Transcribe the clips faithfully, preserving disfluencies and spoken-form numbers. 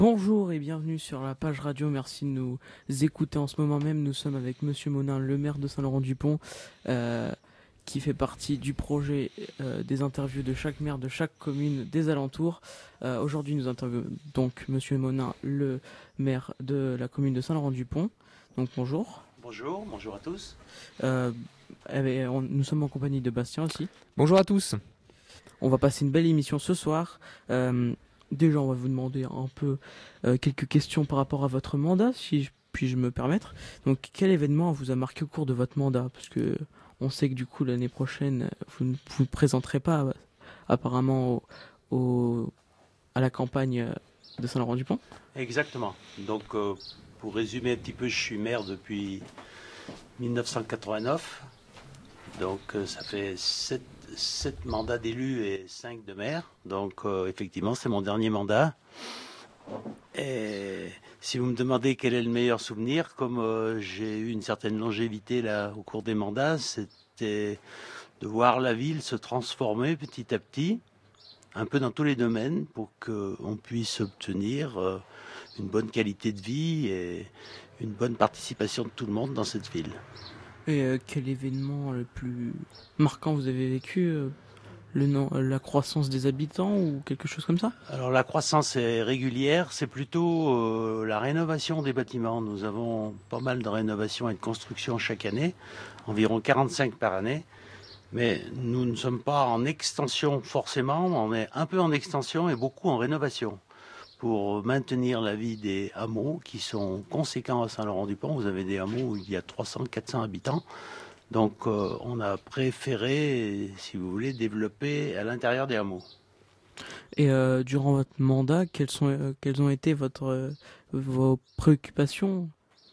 Bonjour et bienvenue sur la page radio, merci de nous écouter en ce moment même. Nous sommes avec Monsieur Monin, le maire de Saint-Laurent-du-Pont, euh, qui fait partie du projet euh, des interviews de chaque maire de chaque commune des alentours. Euh, aujourd'hui nous interviewons donc Monsieur Monin, le maire de la commune de Saint-Laurent-du-Pont. Donc bonjour. Bonjour, bonjour à tous. Euh, eh, on, nous sommes en compagnie de Bastien aussi. Bonjour à tous. On va passer une belle émission ce soir. Euh, Déjà, on va vous demander un peu euh, quelques questions par rapport à votre mandat, si je, puis-je me permettre. Donc, quel événement vous a marqué au cours de votre mandat? Parce que on sait que du coup, l'année prochaine, vous ne vous présenterez pas euh, apparemment au, au, à la campagne de Saint-Laurent-du-Pont. Exactement. Donc, euh, pour résumer un petit peu, je suis maire depuis mille neuf cent quatre-vingt-neuf. Donc, euh, ça fait sept sept mandats d'élus et cinq de maire. Donc, euh, effectivement, c'est mon dernier mandat. Et si vous me demandez quel est le meilleur souvenir, comme euh, j'ai eu une certaine longévité là au cours des mandats, c'était de voir la ville se transformer petit à petit, un peu dans tous les domaines, pour qu'on puisse obtenir euh, une bonne qualité de vie et une bonne participation de tout le monde dans cette ville. Et euh, quel événement le plus marquant vous avez vécu euh, le nom, la croissance des habitants ou quelque chose comme ça? Alors la croissance est régulière, c'est plutôt euh, la rénovation des bâtiments. Nous avons pas mal de rénovations et de constructions chaque année, environ quarante-cinq par année. Mais nous ne sommes pas en extension forcément, on est un peu en extension et beaucoup en rénovation. Pour maintenir la vie des hameaux qui sont conséquents à Saint-Laurent-du-Pont. Vous avez des hameaux où il y a trois cents à quatre cents habitants. Donc euh, on a préféré, si vous voulez, développer à l'intérieur des hameaux. Et euh, durant votre mandat, quelles, sont, euh, quelles ont été votre, euh, vos préoccupations?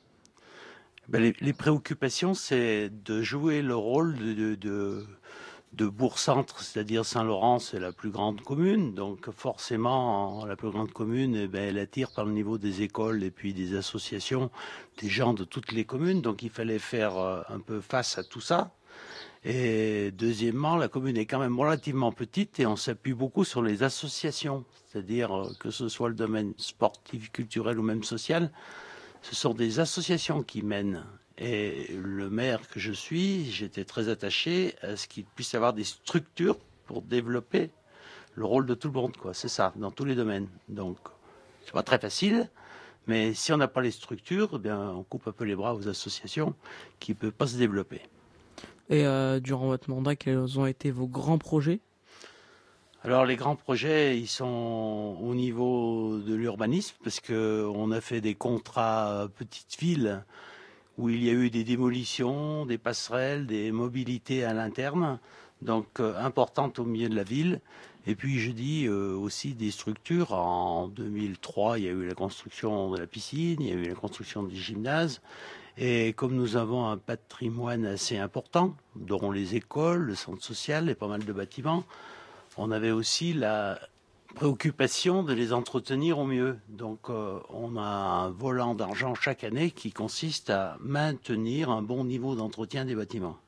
Ben, les, les préoccupations, c'est de jouer le rôle de... de, de de bourg-centre, c'est-à-dire Saint-Laurent, c'est la plus grande commune, donc forcément, la plus grande commune, eh ben, elle attire par le niveau des écoles et puis des associations, des gens de toutes les communes, donc il fallait faire un peu face à tout ça. Et deuxièmement, la commune est quand même relativement petite et on s'appuie beaucoup sur les associations, c'est-à-dire que ce soit le domaine sportif, culturel ou même social, ce sont des associations qui mènent. Et le maire que je suis, j'étais très attaché à ce qu'il puisse y avoir des structures pour développer le rôle de tout le monde, quoi. C'est ça, dans tous les domaines. Donc, c'est pas très facile, mais si on n'a pas les structures, eh bien, on coupe un peu les bras aux associations qui ne peuvent pas se développer. Et euh, durant votre mandat, quels ont été vos grands projets? Alors les grands projets, ils sont au niveau de l'urbanisme, parce qu'on a fait des contrats petites villes où il y a eu des démolitions, des passerelles, des mobilités à l'interne, donc euh, importantes au milieu de la ville. Et puis je dis euh, aussi des structures. En deux mille trois, il y a eu la construction de la piscine, il y a eu la construction du gymnase. Et comme nous avons un patrimoine assez important, dont les écoles, le centre social et pas mal de bâtiments, on avait aussi la préoccupation de les entretenir au mieux. Donc euh, on a un volant d'argent chaque année qui consiste à maintenir un bon niveau d'entretien des bâtiments.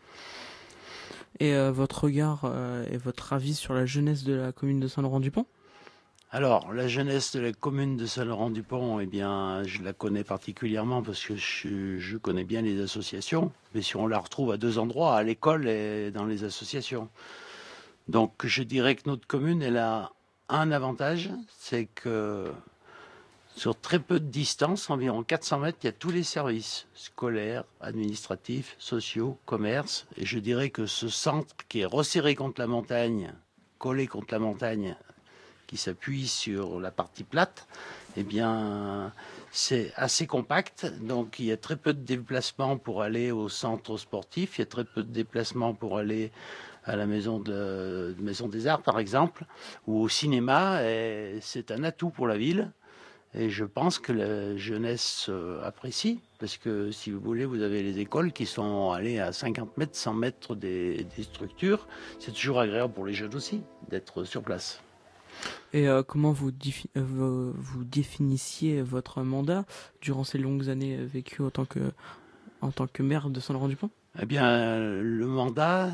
Et euh, votre regard euh, et votre avis sur la jeunesse de la commune de Saint-Laurent-du-Pont? Alors, la jeunesse de la commune de Saint-Laurent-du-Pont, eh bien, je la connais particulièrement parce que je, je connais bien les associations. Mais si on la retrouve à deux endroits, à l'école et dans les associations. Donc, je dirais que notre commune, elle a un avantage, c'est que sur très peu de distance, environ quatre cents mètres, il y a tous les services scolaires, administratifs, sociaux, commerce. Et je dirais que ce centre qui est resserré contre la montagne, collé contre la montagne, qui s'appuie sur la partie plate, eh bien, c'est assez compact. Donc, il y a très peu de déplacements pour aller au centre sportif. Il y a très peu de déplacements pour aller à la maison, de, de maison des Arts, par exemple, ou au cinéma. Et c'est un atout pour la ville. Et je pense que la jeunesse apprécie, parce que si vous voulez, vous avez les écoles qui sont allées à cinquante mètres, cent mètres des, des structures. C'est toujours agréable pour les jeunes aussi d'être sur place. Et euh, comment vous, défi- euh, vous définissiez votre mandat durant ces longues années vécues en tant que, en tant que maire de Saint-Laurent-du-Pont? Eh bien, le mandat,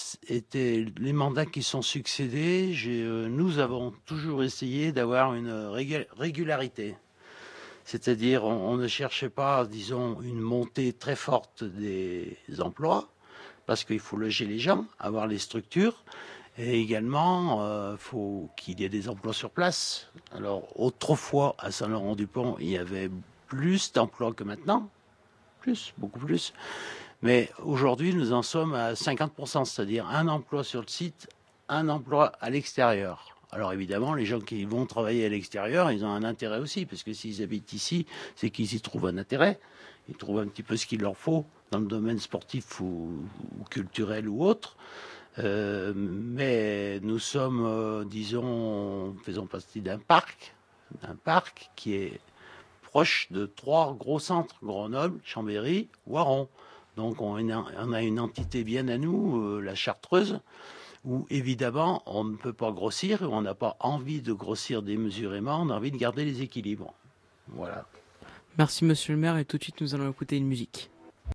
été les mandats qui sont succédés, j'ai, euh, nous avons toujours essayé d'avoir une régul- régularité. C'est-à-dire, on, on ne cherchait pas, disons, une montée très forte des emplois, parce qu'il faut loger les gens, avoir les structures, et également, il euh, faut qu'il y ait des emplois sur place. Alors, autrefois, à Saint-Laurent-du-Pont, il y avait plus d'emplois que maintenant, plus, beaucoup plus. Mais aujourd'hui, nous en sommes à cinquante pour cent, c'est-à-dire un emploi sur le site, un emploi à l'extérieur. Alors évidemment, les gens qui vont travailler à l'extérieur, ils ont un intérêt aussi, parce que s'ils habitent ici, c'est qu'ils y trouvent un intérêt. Ils trouvent un petit peu ce qu'il leur faut dans le domaine sportif ou, ou culturel ou autre. Euh, mais nous sommes, euh, disons, faisons partie d'un parc, d'un parc qui est proche de trois gros centres, Grenoble, Chambéry, Oiron. Donc on a une entité bien à nous, euh, la Chartreuse, où évidemment on ne peut pas grossir, on n'a pas envie de grossir démesurément, on a envie de garder les équilibres. Voilà. Merci monsieur le maire, et tout de suite nous allons écouter une musique.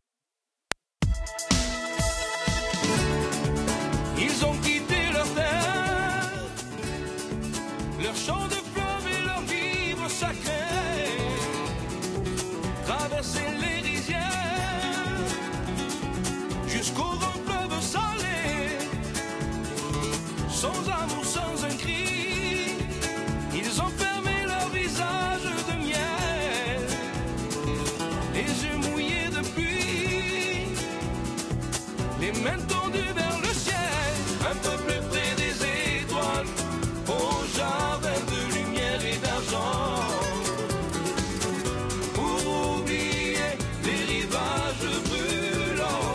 Ils ont quitté leur terre, leur champ de fleuve et leur vivre sacré, traversé les rizières jusqu'au grand fleuve salé, sans amour, sans un cri, ils ont fermé leur visage de miel, les yeux mouillés de pluie, les mains tendues vers le ciel, un peu plus près des étoiles, au jardin de lumière et d'argent, pour oublier les rivages brûlants.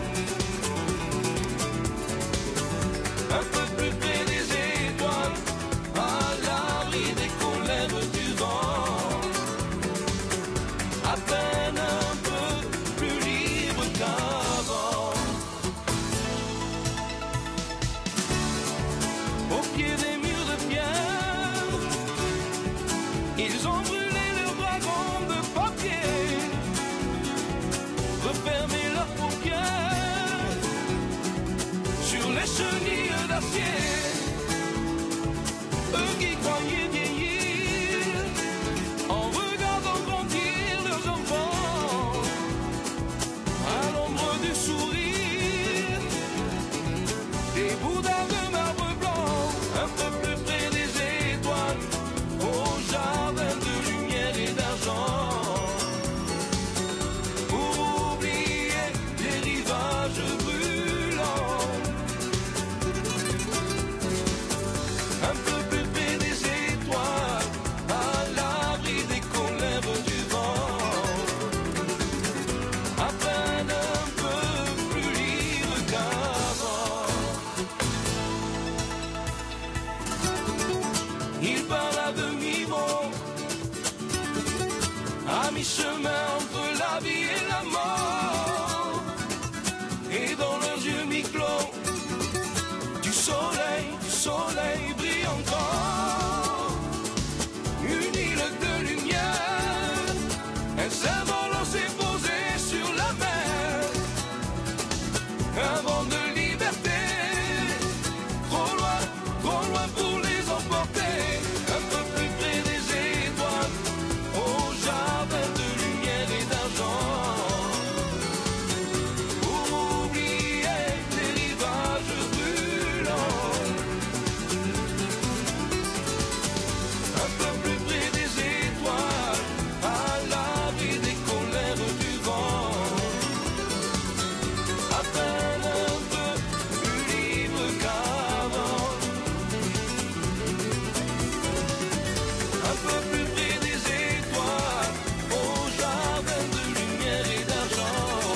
Un peu plus près des étoiles, à l'abri des colères du vent, à peine un peu plus libre qu'avant. Au pied des murs de pierre, ils ont brûlé leurs dragons de papier, refermé leurs paupières sur les chenilles d'acier. Eux qui croyaient vieillir en regardant grandir leurs enfants à l'ombre du sourire des bouddhas de marbre blanc, un peu plus près des étoiles, au jardin de lumière et d'argent, pour oublier les rivages brûlants. Un peu plus près des étoiles, à l'abri des colères du vent, à peine un peu plus libre qu'avant. Il parle à demi-mot, à mi-chemin entre la vie et la mort, et dans leurs yeux mi-clos, du soleil, du soleil brille encore. Une île de lumière, un cerf-volant s'est posé sur la mer, un vent de liberté, trop loin, trop loin pour les emporter. Un peu plus près des étoiles, au jardin de lumière et d'argent, pour oublier les rivages brûlants. Un peu plus près des étoiles, à l'abri des colères du vent, à peine un peu plus libre qu'avant. Un peu plus près des étoiles, au jardin de lumière et d'argent,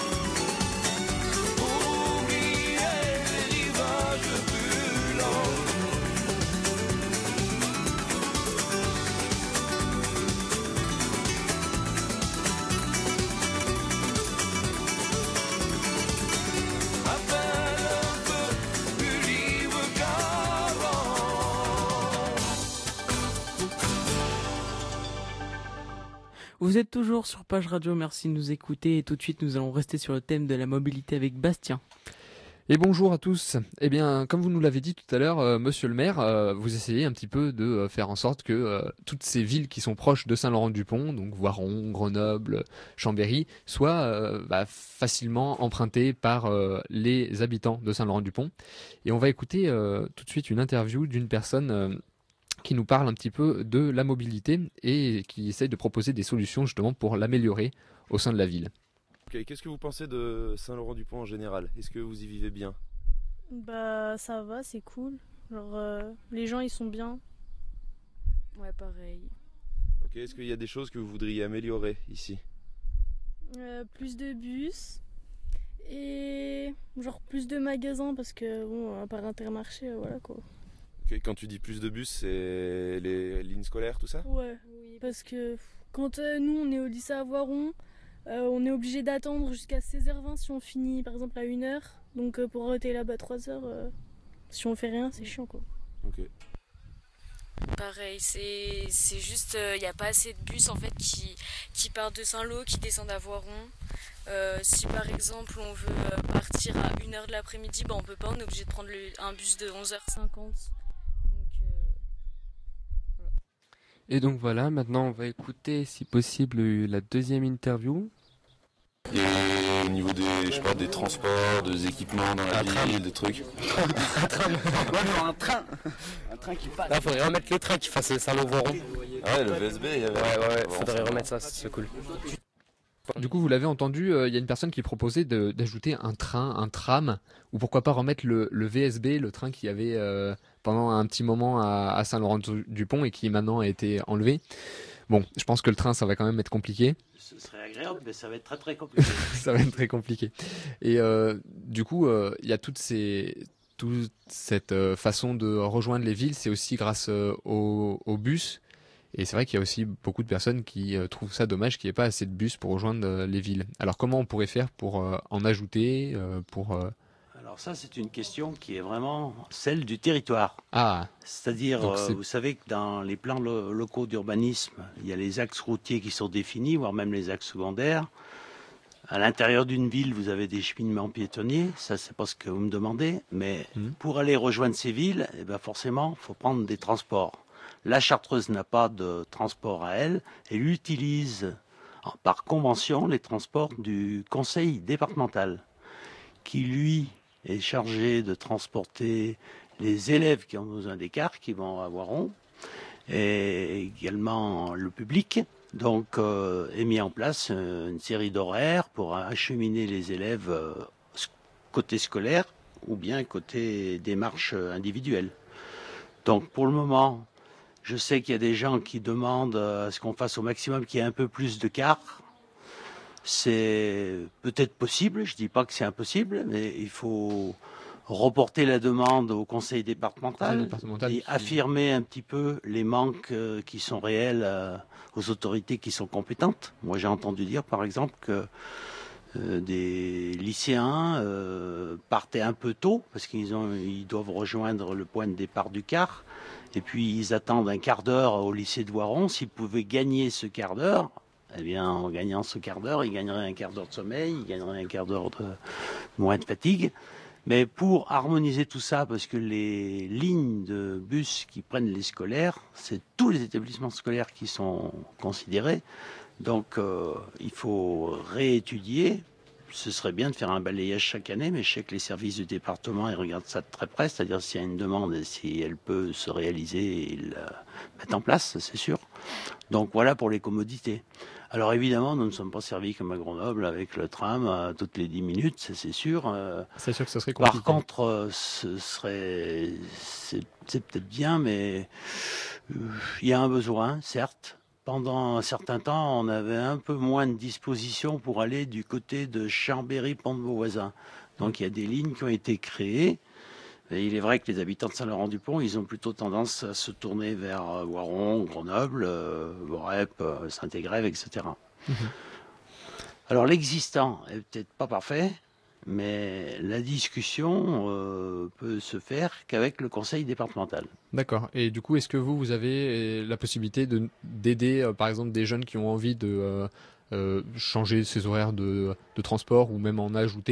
pour oublier les rivages brûlants. À peine un peu plus libre qu'avant. Vous êtes toujours sur Page Radio, merci de nous écouter, et tout de suite nous allons rester sur le thème de la mobilité avec Bastien. Et bonjour à tous. Eh bien, comme vous nous l'avez dit tout à l'heure, euh, monsieur le maire, euh, vous essayez un petit peu de euh, faire en sorte que euh, toutes ces villes qui sont proches de Saint-Laurent-du-Pont, donc Voiron, Grenoble, Chambéry, soient euh, bah, facilement empruntées par euh, les habitants de Saint-Laurent-du-Pont. Et on va écouter euh, tout de suite une interview d'une personne euh, qui nous parle un petit peu de la mobilité et qui essaye de proposer des solutions justement pour l'améliorer au sein de la ville. Okay, qu'est-ce que vous pensez de Saint-Laurent-du-Pont en général? Est-ce que vous y vivez bien? Bah ça va, c'est cool. Genre euh, les gens ils sont bien. Ouais, pareil. Ok, est-ce qu'il y a des choses que vous voudriez améliorer ici? Euh, plus de bus et genre plus de magasins parce que bon, à part Intermarché, euh, voilà quoi. Ok, quand tu dis plus de bus, c'est les lignes scolaires, tout ça? Ouais, oui, parce que quand euh, nous on est au lycée à Voiron, Euh, on est obligé d'attendre jusqu'à seize heures vingt si on finit par exemple à une heure. Donc euh, pour arrêter là-bas trois heures, euh, si on fait rien, c'est chiant quoi. Ok. Pareil, c'est c'est juste, il euh, n'y a pas assez de bus en fait qui, qui partent de Saint-Lô, qui descendent à Voiron. Euh, si par exemple on veut euh, partir à une heure de l'après-midi, bah, on peut pas, on est obligé de prendre le, un bus de onze heures cinquante. Donc, euh, voilà. Et donc voilà, maintenant on va écouter si possible la deuxième interview. Et au niveau des, je sais pas, des transports, des équipements dans la un ville, train. Des trucs. un train, ouais, non, un train, un train qui passe. Là, il faudrait remettre le train qui fasse Saint-Lô-Voiron. Ah ouais, le V S B, il y avait. Ouais, ouais, ouais, faudrait remettre ça, c'est cool. Du coup, vous l'avez entendu, il euh, y a une personne qui proposait de, d'ajouter un train, un tram, ou pourquoi pas remettre le, le V S B, le train qui avait euh, pendant un petit moment à, à Saint-Laurent-du-Pont et qui maintenant a été enlevé. Bon, je pense que le train, ça va quand même être compliqué. Ce serait agréable, mais ça va être très très compliqué. Ça va être très compliqué. Et euh, du coup, il euh, y a toutes ces, toute cette euh, façon de rejoindre les villes, c'est aussi grâce euh, au, au bus. Et c'est vrai qu'il y a aussi beaucoup de personnes qui euh, trouvent ça dommage qu'il n'y ait pas assez de bus pour rejoindre euh, les villes. Alors comment on pourrait faire pour euh, en ajouter euh, pour, euh... Alors ça, c'est une question qui est vraiment celle du territoire. Ah. C'est-à-dire, Donc, euh, vous savez que dans les plans lo- locaux d'urbanisme, il y a les axes routiers qui sont définis, voire même les axes secondaires. À l'intérieur d'une ville, vous avez des cheminements piétonniers. Ça, c'est pas ce que vous me demandez. Mais mmh. pour aller rejoindre ces villes, eh ben forcément, il faut prendre des transports. La Chartreuse n'a pas de transport à elle. Elle utilise par convention les transports du conseil départemental, qui lui est chargé de transporter les élèves qui ont besoin des cars, qui vont à Voiron, et également le public. Donc euh, est mis en place euh, une série d'horaires pour acheminer les élèves euh, côté scolaire ou bien côté démarche individuelle. Donc pour le moment, je sais qu'il y a des gens qui demandent à ce qu'on fasse au maximum qu'il y ait un peu plus de cars. C'est peut-être possible, je ne dis pas que c'est impossible, mais il faut reporter la demande au conseil départemental, conseil départemental et qui... affirmer un petit peu les manques euh, qui sont réels euh, aux autorités qui sont compétentes. Moi, j'ai entendu dire, par exemple, que euh, des lycéens euh, partaient un peu tôt parce qu'ils ont, ils doivent rejoindre le point de départ du car. Et puis, ils attendent un quart d'heure au lycée de Voiron. S'ils pouvaient gagner ce quart d'heure, eh bien, en gagnant ce quart d'heure, ils gagneraient un quart d'heure de sommeil, ils gagneraient un quart d'heure de moins de fatigue. Mais pour harmoniser tout ça, parce que les lignes de bus qui prennent les scolaires, c'est tous les établissements scolaires qui sont considérés. Donc, euh, il faut réétudier. Ce serait bien de faire un balayage chaque année, mais je sais que les services du département, ils regardent ça de très près, c'est-à-dire s'il y a une demande et si elle peut se réaliser, ils la mettent en place, c'est sûr. Donc voilà pour les commodités. Alors évidemment, nous ne sommes pas servis comme à Grenoble avec le tram à toutes les dix minutes, ça, c'est sûr. Euh, c'est sûr que ce serait compliqué. Par contre, euh, ce serait, c'est, c'est peut-être bien, mais euh, il y a un besoin, certes. Pendant un certain temps, on avait un peu moins de dispositions pour aller du côté de Chambéry-Pont-de-Beauvoisin. Donc il y a des lignes qui ont été créées. Et il est vrai que les habitants de Saint-Laurent-du-Pont, ils ont plutôt tendance à se tourner vers Voiron, Grenoble, euh, Borep, euh, Saint-Égrève, et cetera. Mmh. Alors l'existant est peut-être pas parfait, mais la discussion euh, peut se faire qu'avec le conseil départemental. D'accord. Et du coup, est-ce que vous, vous avez la possibilité de, d'aider, euh, par exemple, des jeunes qui ont envie de euh, euh, changer ces horaires de, de transport ou même en ajouter?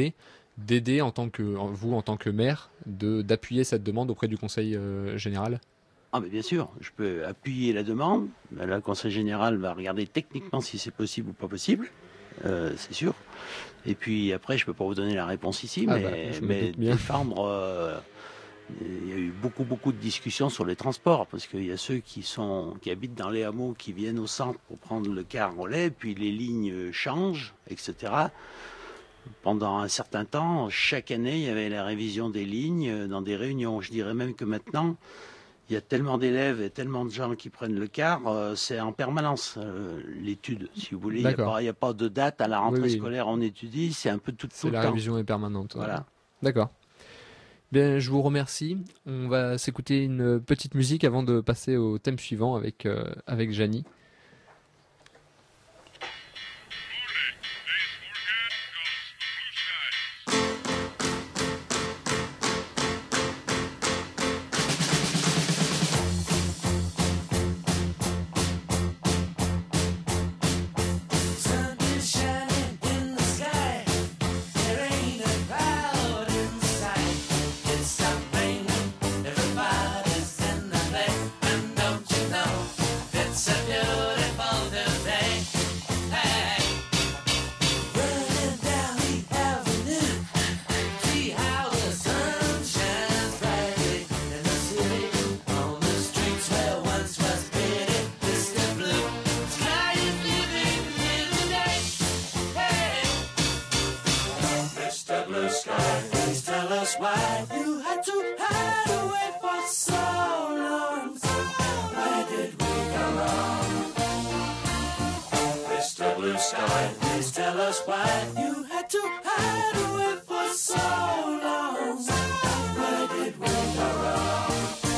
d'aider en tant que vous en tant que maire, de d'appuyer cette demande auprès du Conseil euh, général? Ah mais bien sûr, je peux appuyer la demande. Là, le Conseil général va regarder techniquement si c'est possible ou pas possible, euh, c'est sûr. Et puis après, je peux pas vous donner la réponse ici, Ah mais, bah, je me mais doute bien. défendre. euh, il y a eu beaucoup beaucoup de discussions sur les transports parce qu'il y a ceux qui sont qui habitent dans les hameaux qui viennent au centre pour prendre le car relais, puis les lignes changent, et cetera. Pendant un certain temps, chaque année, il y avait la révision des lignes dans des réunions. Je dirais même que maintenant, il y a tellement d'élèves et tellement de gens qui prennent le car, euh, c'est en permanence euh, l'étude, si vous voulez. Il n'y a, D'accord. pas- il y a pas de date à la rentrée Oui, oui. scolaire, on étudie, c'est un peu tout, tout C'est le la temps. révision est permanente. ouais. Voilà. D'accord. Bien, je vous remercie. On va s'écouter une petite musique avant de passer au thème suivant avec euh, avec Janie. Sun is shining in the sky. There ain't a cloud in sight. It's stop raining. Everybody's in the bay. And don't you know it's a beautiful new day? Hey, running down the avenue. See how the sun shines brightly in the city. On the streets where once was pretty distant blue. Sky is living in the day. Hey, Mister Blue Sky, please tell us why you had to hide away for so long. Where did we go wrong? Mister Blue Sky, please tell us why you had to hide away for so long. Where did we go wrong?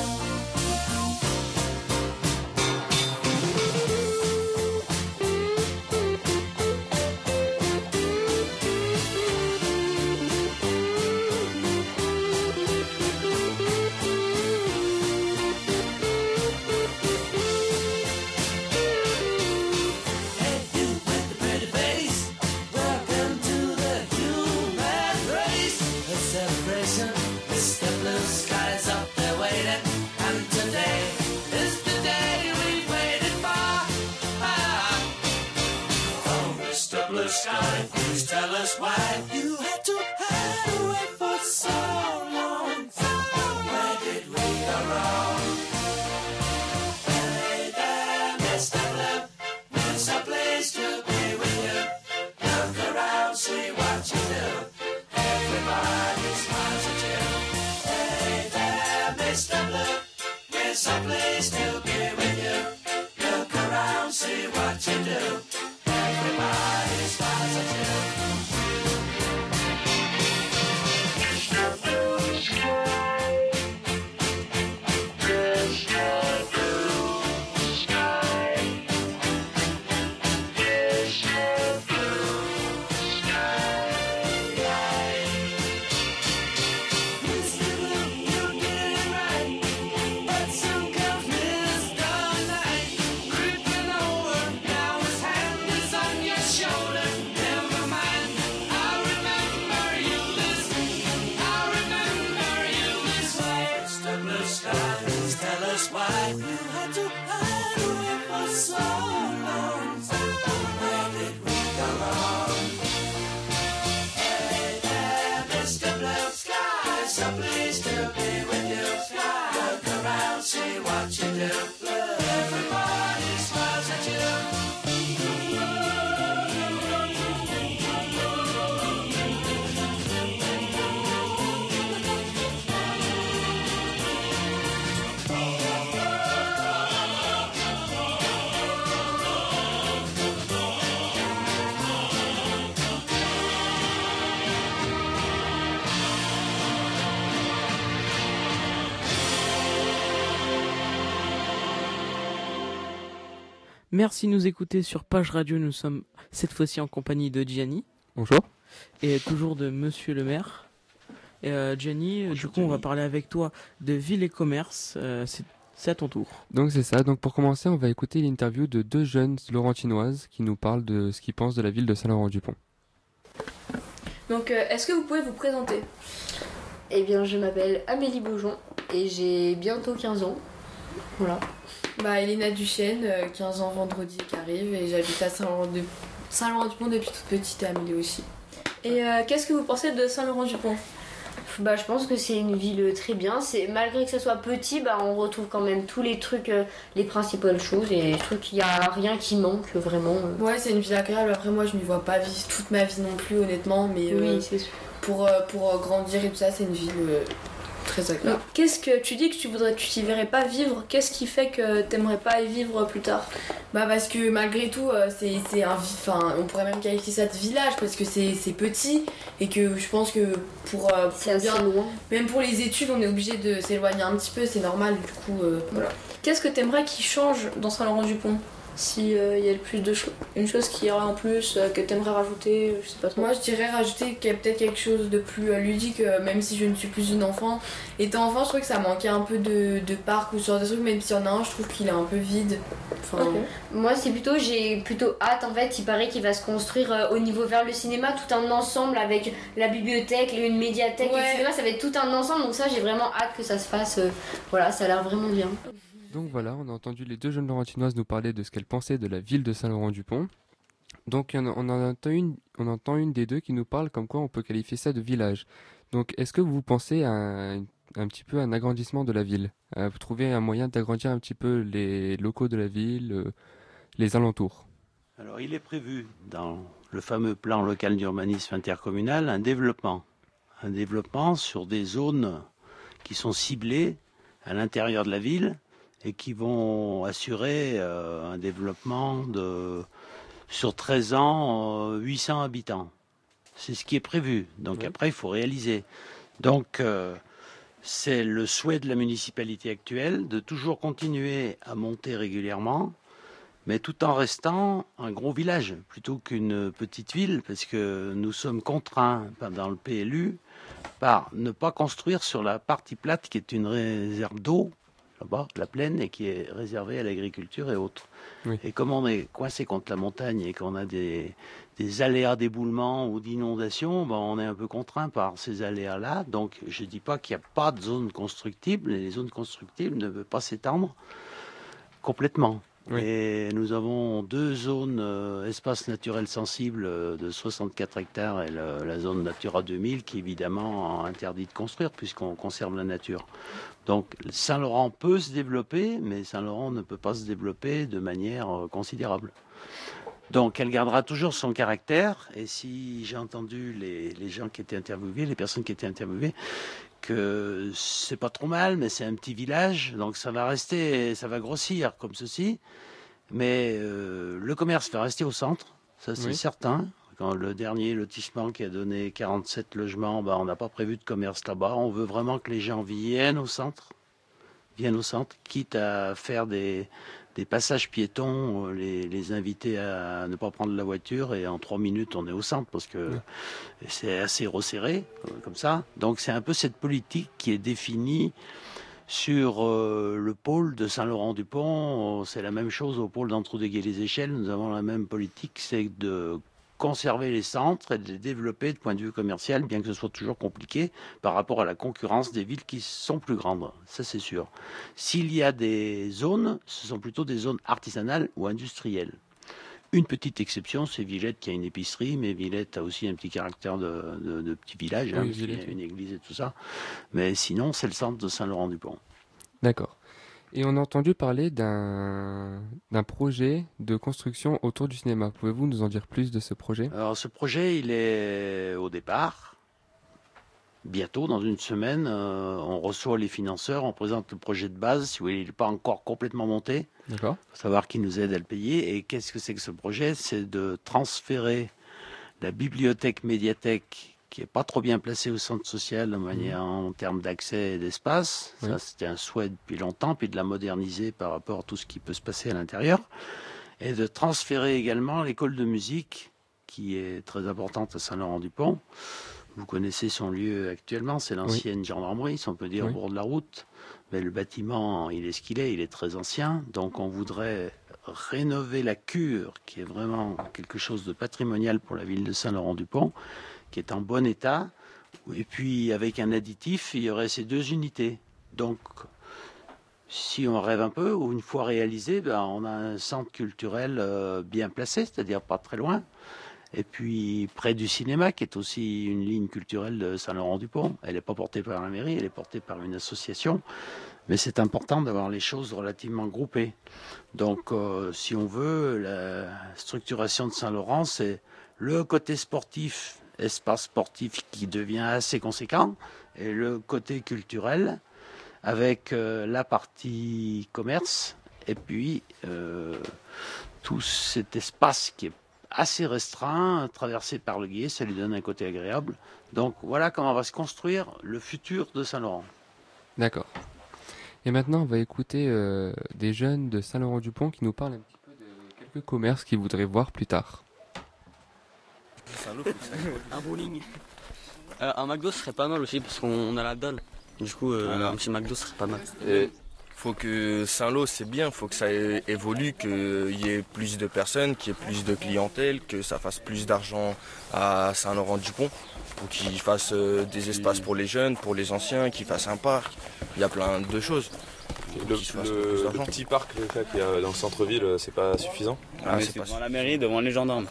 Hey, you with the pretty face, welcome to the human race. A celebration, Mister Blue Sky's up there waiting, and today is the day we've waited for. Ah. Oh, Mister Blue Sky, please tell us why you had to hide away for so long. Where did we go wrong? Hey there, Mister Blue, it's a place to be with you. Look around, see what you do. Everybody smiles at you. Hey there, Mister Blue, it's a place to be with you. Look around, see what you do. Everybody smiles at you. Mister Blue Sky, Mister Blue Sky, Mister Blue Sky. Mister Blue, you did it right, but soon comes Mister Night, creeping over. Now his hand is on your shoulder. Never mind, I remember you this. I remember you this way. Mister Blue Sky, please tell us why you had to hide away for so long. Where did we go wrong? Hey there, Mister Blue Sky, so pleased to be with you. Look around, see what you do. Everybody smiles at you. Merci de nous écouter sur Page Radio. Nous sommes cette fois-ci en compagnie de Gianni Bonjour. et toujours de Monsieur le maire. Et euh, Gianni, euh, du coup, on va parler avec toi de ville et commerce. Euh, c'est, c'est à ton tour. Donc c'est ça. Donc pour commencer, on va écouter l'interview de deux jeunes laurentinoises qui nous parlent de ce qu'ils pensent de la ville de Saint-Laurent-du-Pont. Donc, euh, est-ce que vous pouvez vous présenter? Eh bien, je m'appelle Amélie Beaujon et j'ai bientôt quinze ans. Voilà. Bah, Elena Duchesne, euh, quinze ans vendredi qui arrive, et j'habite à Saint-Laurent-du- Saint-Laurent-du-Pont depuis toute petite, et Amélie aussi. Et euh, qu'est-ce que vous pensez de Saint-Laurent-du-Pont? Bah, je pense que c'est une ville très bien. C'est, malgré que ce soit petit, bah, on retrouve quand même tous les trucs, euh, les principales choses, et je trouve qu'il n'y a rien qui manque vraiment. euh. Ouais, c'est une ville agréable. Après, moi, je ne vois pas vivre toute ma vie non plus, honnêtement, mais euh, Oui, c'est sûr. pour, euh, pour euh, grandir et tout ça, c'est une ville euh, très agréable. Qu'est-ce que tu dis que tu voudrais, tu t'y verrais pas vivre? Qu'est-ce qui fait que t'aimerais pas y vivre plus tard? Bah, parce que malgré tout, euh, c'est, c'est un, vi- enfin, on pourrait même qualifier ça de village parce que c'est, c'est petit et que je pense que pour, euh, pour C'est assez bien, loin. même pour les études, on est obligé de s'éloigner un petit peu, c'est normal. Du coup, euh, voilà. Qu'est-ce que t'aimerais qu'il change dans Saint-Laurent-du-Pont? Si il euh, y a le plus de choses, une chose qui irait en plus, euh, que t'aimerais rajouter, je sais pas trop. Moi je dirais rajouter qu'il y a peut-être quelque chose de plus euh, ludique, euh, même si je ne suis plus une enfant. Étant enfant, je trouvais que ça manquait un peu de, de parc ou ce genre de trucs, même s'il y en a un, je trouve qu'il est un peu vide. Enfin, Ok. Moi, c'est plutôt, j'ai plutôt hâte en fait. Il paraît qu'il va se construire euh, au niveau vers le cinéma, tout un ensemble avec la bibliothèque, une médiathèque, et Ouais. le cinéma, ça va être tout un ensemble. Donc ça, j'ai vraiment hâte que ça se fasse. euh, voilà, ça a l'air vraiment bien. Donc voilà, on a entendu les deux jeunes Laurentinoises nous parler de ce qu'elles pensaient de la ville de Saint-Laurent-du-Pont. Donc il y en a- on, en entend une, on entend une des deux qui nous parle comme quoi on peut qualifier ça de village. Donc est-ce que vous pensez à un, un petit peu un agrandissement de la ville? Euh, Vous trouvez un moyen d'agrandir un petit peu les locaux de la ville, euh, les alentours? Alors, il est prévu dans le fameux plan local d'urbanisme intercommunal un développement. Un développement sur des zones qui sont ciblées à l'intérieur de la ville et qui vont assurer euh, un développement de, sur treize ans, euh, huit cents habitants. C'est ce qui est prévu. Donc Oui. après, il faut réaliser. Donc, euh, c'est le souhait de la municipalité actuelle de toujours continuer à monter régulièrement, mais tout en restant un gros village plutôt qu'une petite ville, parce que nous sommes contraints dans le P L U par ne pas construire sur la partie plate qui est une réserve d'eau, là-bas, la plaine, et qui est réservée à l'agriculture et autres. Oui. Et comme on est coincé contre la montagne et qu'on a des, des aléas d'éboulement ou d'inondation, ben on est un peu contraint par ces aléas-là. Donc je ne dis pas qu'il n'y a pas de zone constructible, et les zones constructibles ne peuvent pas s'étendre complètement. Oui. Et nous avons deux zones euh, espaces naturels sensibles euh, de soixante-quatre hectares et le- la zone Natura deux mille qui évidemment interdit de construire puisqu'on conserve la nature. Donc Saint-Laurent peut se développer, mais Saint-Laurent ne peut pas se développer de manière euh, considérable. Donc elle gardera toujours son caractère, et si j'ai entendu les, les gens qui étaient interviewés, les personnes qui étaient interviewées, que c'est pas trop mal, mais c'est un petit village, donc ça va rester, ça va grossir comme ceci, mais euh, le commerce va rester au centre, ça c'est Oui. certain. Quand le dernier lotissement qui a donné quarante-sept logements, bah, on n'a pas prévu de commerce là-bas, on veut vraiment que les gens viennent au centre, viennent au centre, quitte à faire des, des passages piétons, euh, les, les inviter à ne pas prendre la voiture, et en trois minutes on est au centre parce que Oui. c'est assez resserré euh, comme ça. Donc c'est un peu cette politique qui est définie sur euh, le pôle de Saint-Laurent-du-Pont. C'est la même chose au pôle d'Entraudeguet-les-Échelles. Nous avons la même politique, c'est de conserver les centres et de les développer de point de vue commercial, bien que ce soit toujours compliqué par rapport à la concurrence des villes qui sont plus grandes. Ça, c'est sûr. S'il y a des zones, ce sont plutôt des zones artisanales ou industrielles. Une petite exception, c'est Villette qui a une épicerie, mais Villette a aussi un petit caractère de, de, de petit village, hein, Oui, parce qu'il y a Villette, une église et tout ça. Mais sinon, c'est le centre de Saint-Laurent-du-Pont. D'accord. Et on a entendu parler d'un d'un projet de construction autour du cinéma. Pouvez-vous nous en dire plus de ce projet? Alors ce projet, il est au départ. Bientôt, dans une semaine, euh, on reçoit les financeurs, on présente le projet de base. Si vous voulez, il n'est pas encore complètement monté. D'accord. Il faut savoir qui nous aide à le payer. Et qu'est-ce que c'est que ce projet? C'est de transférer la bibliothèque médiathèque, qui n'est pas trop bien placée au centre social de manière, en termes d'accès et d'espace. Oui. Ça, c'était un souhait depuis longtemps, puis de la moderniser par rapport à tout ce qui peut se passer à l'intérieur. Et de transférer également l'école de musique, qui est très importante à Saint-Laurent-du-Pont. Vous connaissez son lieu actuellement, c'est l'ancienne gendarmerie, si on peut dire, Oui. au bord de la route. Mais le bâtiment, il est ce qu'il est, il est très ancien. Donc on voudrait rénover la cure, qui est vraiment quelque chose de patrimonial pour la ville de Saint-Laurent-du-Pont, qui est en bon état. Et puis avec un additif, il y aurait ces deux unités. Donc, si on rêve un peu, ou une fois réalisé, ben, on a un centre culturel euh, bien placé, c'est-à-dire pas très loin. Et puis près du cinéma, qui est aussi une ligne culturelle de Saint-Laurent-du-Pont. Elle n'est pas portée par la mairie, elle est portée par une association. Mais c'est important d'avoir les choses relativement groupées. Donc, euh, si on veut, la structuration de Saint-Laurent, c'est le côté sportif, espace sportif qui devient assez conséquent, et le côté culturel, avec euh, la partie commerce, et puis euh, tout cet espace qui est assez restreint, traversé par le gué, ça lui donne un côté agréable. Donc voilà comment va se construire le futur de Saint-Laurent. D'accord. Et maintenant, on va écouter euh, des jeunes de Saint-Laurent-du-Pont qui nous parlent un petit peu de quelques commerces qu'ils voudraient voir plus tard. Un bowling. Euh, un McDo serait pas mal aussi parce qu'on a la dalle. Du coup, euh, voilà. Un petit McDo serait pas mal. Et faut que Saint-Lô, c'est bien, faut que ça é- évolue, qu'il y ait plus de personnes, qu'il y ait plus de clientèle, que ça fasse plus d'argent à Saint-Laurent-du-Pont, pour qu'ils fassent euh, des espaces pour les jeunes, pour les anciens, qu'ils fassent un parc. Il y a plein de choses. Le, le, le petit parc le cas, qu'il y a dans le centre-ville, c'est pas suffisant. Ah, c'est, c'est pas devant la mairie, devant les gendarmes.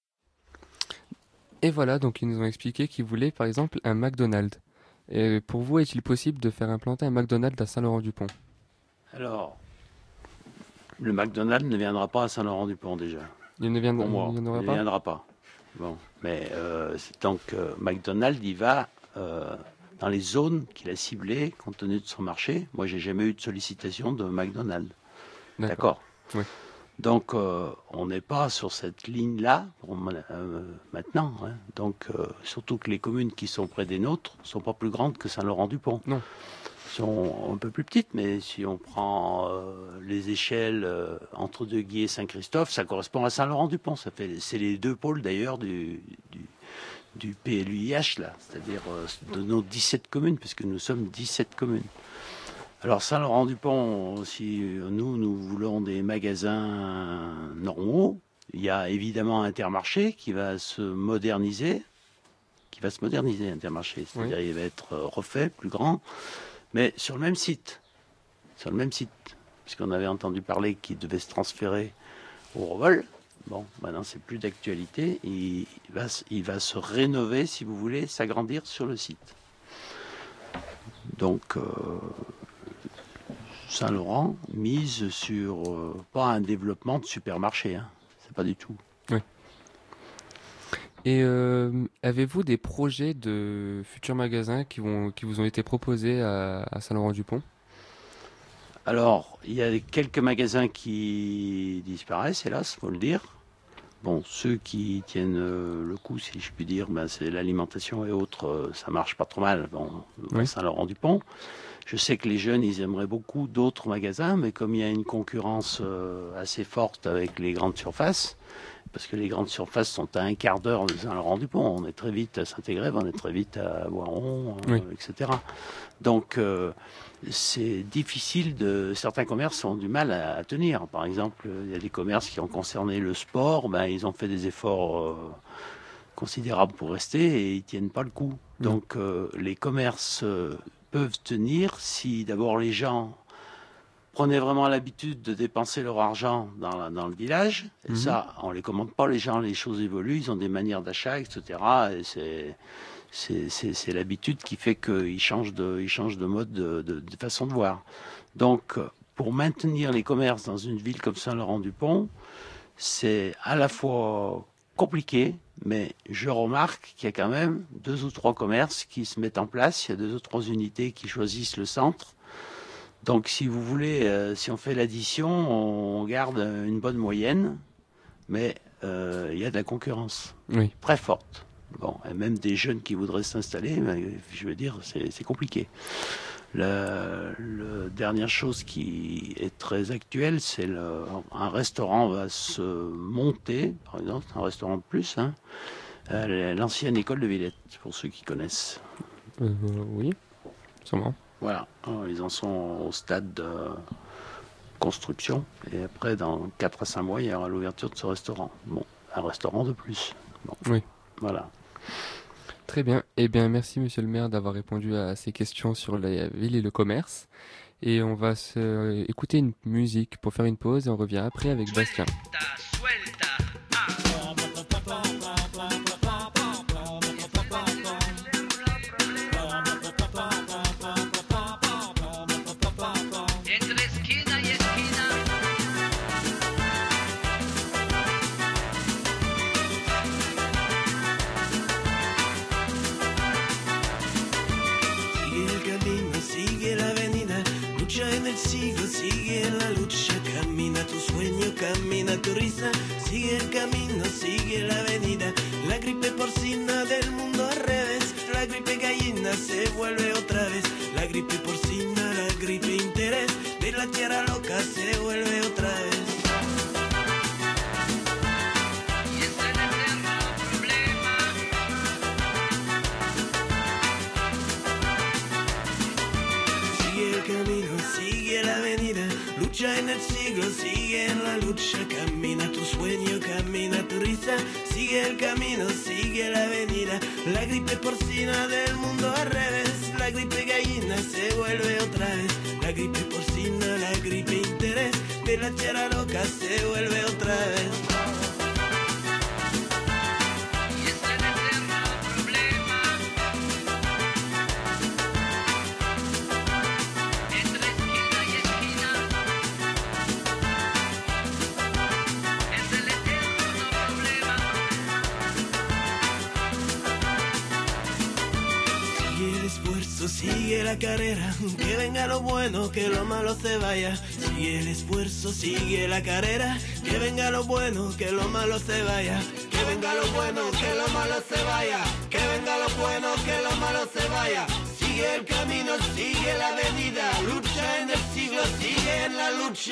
Et voilà, donc ils nous ont expliqué qu'ils voulaient par exemple un McDonald's. Et pour vous, est-il possible de faire implanter un McDonald's à Saint-Laurent-du-Pont ? Alors, le McDonald's ne viendra pas à Saint-Laurent-du-Pont déjà. Il ne viendra, Pour moi, il n'y en aura il pas ne viendra pas. Bon, mais euh, c'est donc euh, McDonald's, il va euh, dans les zones qu'il a ciblées compte tenu de son marché. Moi, j'ai jamais eu de sollicitation de McDonald's. D'accord. D'accord. Oui. Donc, euh, on n'est pas sur cette ligne-là pour, euh, maintenant. Hein. Donc, euh, surtout que les communes qui sont près des nôtres ne sont pas plus grandes que Saint-Laurent-du-Pont. Non. Sont un peu plus petites, mais si on prend euh, les échelles euh, entre Deguy et Saint-Christophe, ça correspond à Saint-Laurent-du-Pont. Ça fait, c'est les deux pôles d'ailleurs du, du, du P L U I H, là, c'est-à-dire euh, de nos dix-sept communes, puisque nous sommes dix-sept communes. Alors Saint-Laurent-du-Pont, si nous, nous voulons des magasins normaux, il y a évidemment Intermarché qui va se moderniser, qui va se moderniser Intermarché, c'est-à-dire oui. Il va être refait, plus grand, mais sur le même site, sur le même site, puisqu'on avait entendu parler qu'il devait se transférer au Revol. Bon, maintenant c'est plus d'actualité, il va, il va se rénover, si vous voulez, s'agrandir sur le site. Donc euh, Saint-Laurent mise sur euh, pas un développement de supermarché, hein. C'est pas du tout. Oui. Et euh, avez-vous des projets de futurs magasins qui vont qui vous ont été proposés à, à Saint-Laurent-du-Pont ? Alors, il y a quelques magasins qui disparaissent, hélas, faut le dire. Bon, ceux qui tiennent euh, le coup, si je puis dire, ben, c'est l'alimentation et autres, euh, ça marche pas trop mal. Bon, oui. Saint-Laurent-du-Pont. Je sais que les jeunes, ils aimeraient beaucoup d'autres magasins, mais comme il y a une concurrence euh, assez forte avec les grandes surfaces, parce que les grandes surfaces sont à un quart d'heure de Saint-Laurent-du-Pont, on est très vite à Saint-Égrève, on est très vite à Voiron, euh, oui. et cetera. Donc, euh, c'est difficile de... Certains commerces ont du mal à, à tenir. Par exemple, il y a des commerces qui ont concerné le sport, ben, ils ont fait des efforts euh, considérables pour rester et ils tiennent pas le coup. Mmh. Donc, euh, les commerces euh, peuvent tenir si d'abord les gens prenaient vraiment l'habitude de dépenser leur argent dans, la, dans le village. Et mmh. ça, on les commande pas, les gens, les choses évoluent, ils ont des manières d'achat, et cetera. Et c'est... C'est, c'est, c'est l'habitude qui fait qu'ils changent de, ils changent de mode, de, de, de façon de voir. Donc, pour maintenir les commerces dans une ville comme Saint-Laurent-du-Pont, c'est à la fois compliqué, mais je remarque qu'il y a quand même deux ou trois commerces qui se mettent en place. Il y a deux ou trois unités qui choisissent le centre. Donc, si vous voulez, euh, si on fait l'addition, on garde une bonne moyenne, mais euh, il y a de la concurrence oui. très forte. Bon, et même des jeunes qui voudraient s'installer, mais, je veux dire, c'est, c'est compliqué. La, la dernière chose qui est très actuelle, c'est le, un restaurant va se monter, par exemple, un restaurant de plus, hein, à l'ancienne école de Villette, pour ceux qui connaissent. Euh, oui, sûrement. Voilà, alors, ils en sont au stade de construction, et après, dans quatre à cinq mois, il y aura l'ouverture de ce restaurant. Bon, un restaurant de plus. Bon. Oui. Voilà. Très bien. Eh bien, merci Monsieur le maire d'avoir répondu à ces questions sur la ville et le commerce. Et on va se euh, écouter une musique pour faire une pause et on revient après avec Bastien. Sigue la lucha, camina tu sueño, camina tu risa, sigue el camino, sigue la avenida. La gripe porcina del mundo al revés, la gripe gallina se vuelve otra vez. La gripe porcina, la gripe interés, de la tierra loca se vuelve otra vez. Y es el eterno problema. Sigue el camino, sigue la avenida, lucha en el siglo, sigue en la lucha, camina tu sueño, camina tu risa, sigue el camino, sigue la avenida. La gripe porcina del mundo al revés, la gripe gallina se vuelve otra vez. La gripe porcina, la gripe interés, de la tierra loca se vuelve otra vez. Sigue la carrera, que venga lo bueno, que lo malo se vaya. Sigue el esfuerzo, sigue la carrera, que venga lo bueno, que lo malo se vaya. Que venga lo bueno, que lo malo se vaya. Que venga lo bueno, que lo malo se vaya. Sigue el camino, sigue la avenida, lucha en el siglo, sigue en la lucha.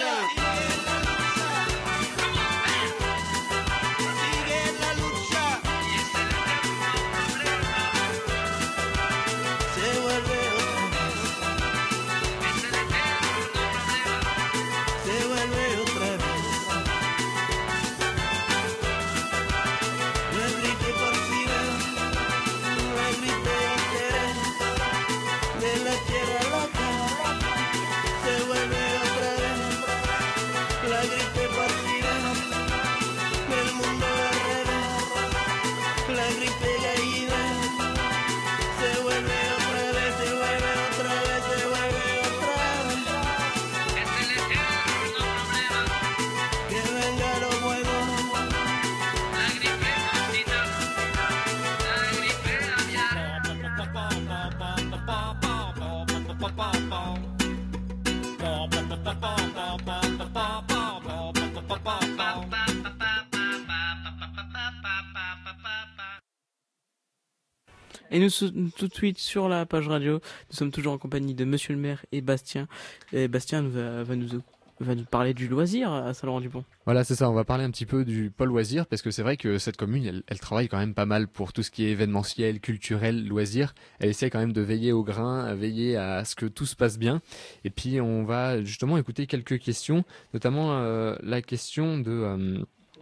Et nous sommes tout de suite sur la page radio. Nous sommes toujours en compagnie de Monsieur le maire et Bastien. Et Bastien nous va, va, nous, va nous parler du loisir à Saint-Laurent-du-Pont. Voilà, c'est ça. On va parler un petit peu du pôle loisir parce que c'est vrai que cette commune, elle, elle travaille quand même pas mal pour tout ce qui est événementiel, culturel, loisir. Elle essaie quand même de veiller au grain, à veiller à ce que tout se passe bien. Et puis on va justement écouter quelques questions, notamment euh, la question de euh,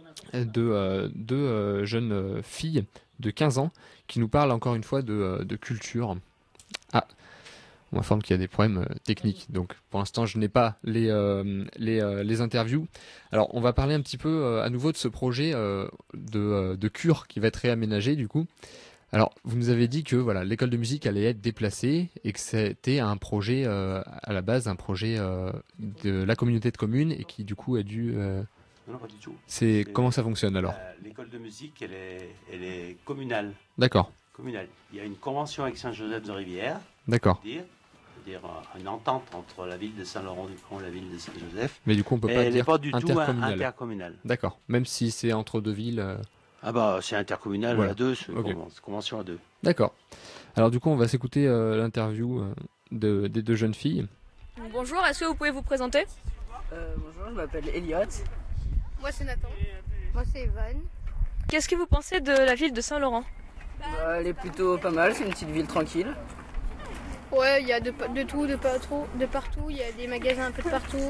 de euh, deux euh, jeunes filles de quinze ans qui nous parlent encore une fois de, de culture. Ah, on m'informe qu'il y a des problèmes euh, techniques, donc pour l'instant je n'ai pas les, euh, les, euh, les interviews. Alors on va parler un petit peu euh, à nouveau de ce projet euh, de, euh, de cure qui va être réaménagé du coup. Alors vous nous avez dit que voilà, l'école de musique allait être déplacée et que c'était un projet euh, à la base, un projet euh, de la communauté de communes et qui du coup a dû... Euh, Non, non, pas du tout. C'est comment ça fonctionne alors? L'école de musique, elle est, elle est communale. D'accord. Communale. Il y a une convention avec Saint-Joseph-de-Rivière. D'accord. C'est-à-dire une entente entre la ville de Saint-Laurent-du-Pont et la ville de Saint-Joseph. Mais du coup, on peut pas elle dire n'est pas du tout intercommunal. intercommunal. D'accord. Même si c'est entre deux villes. Euh... Ah bah c'est intercommunal voilà. à deux, c'est okay. convention à deux. D'accord. Alors du coup, on va s'écouter euh, l'interview euh, de, des deux jeunes filles. Bonjour, est-ce que vous pouvez vous présenter? euh, Bonjour, je m'appelle Elliot. Moi c'est Nathan. Moi c'est Evan. Qu'est-ce que vous pensez de la ville de Saint-Laurent? Bah, elle est plutôt pas mal, c'est une petite ville tranquille. Ouais, il y a de, de tout, de partout, de partout, il y a des magasins un peu de partout.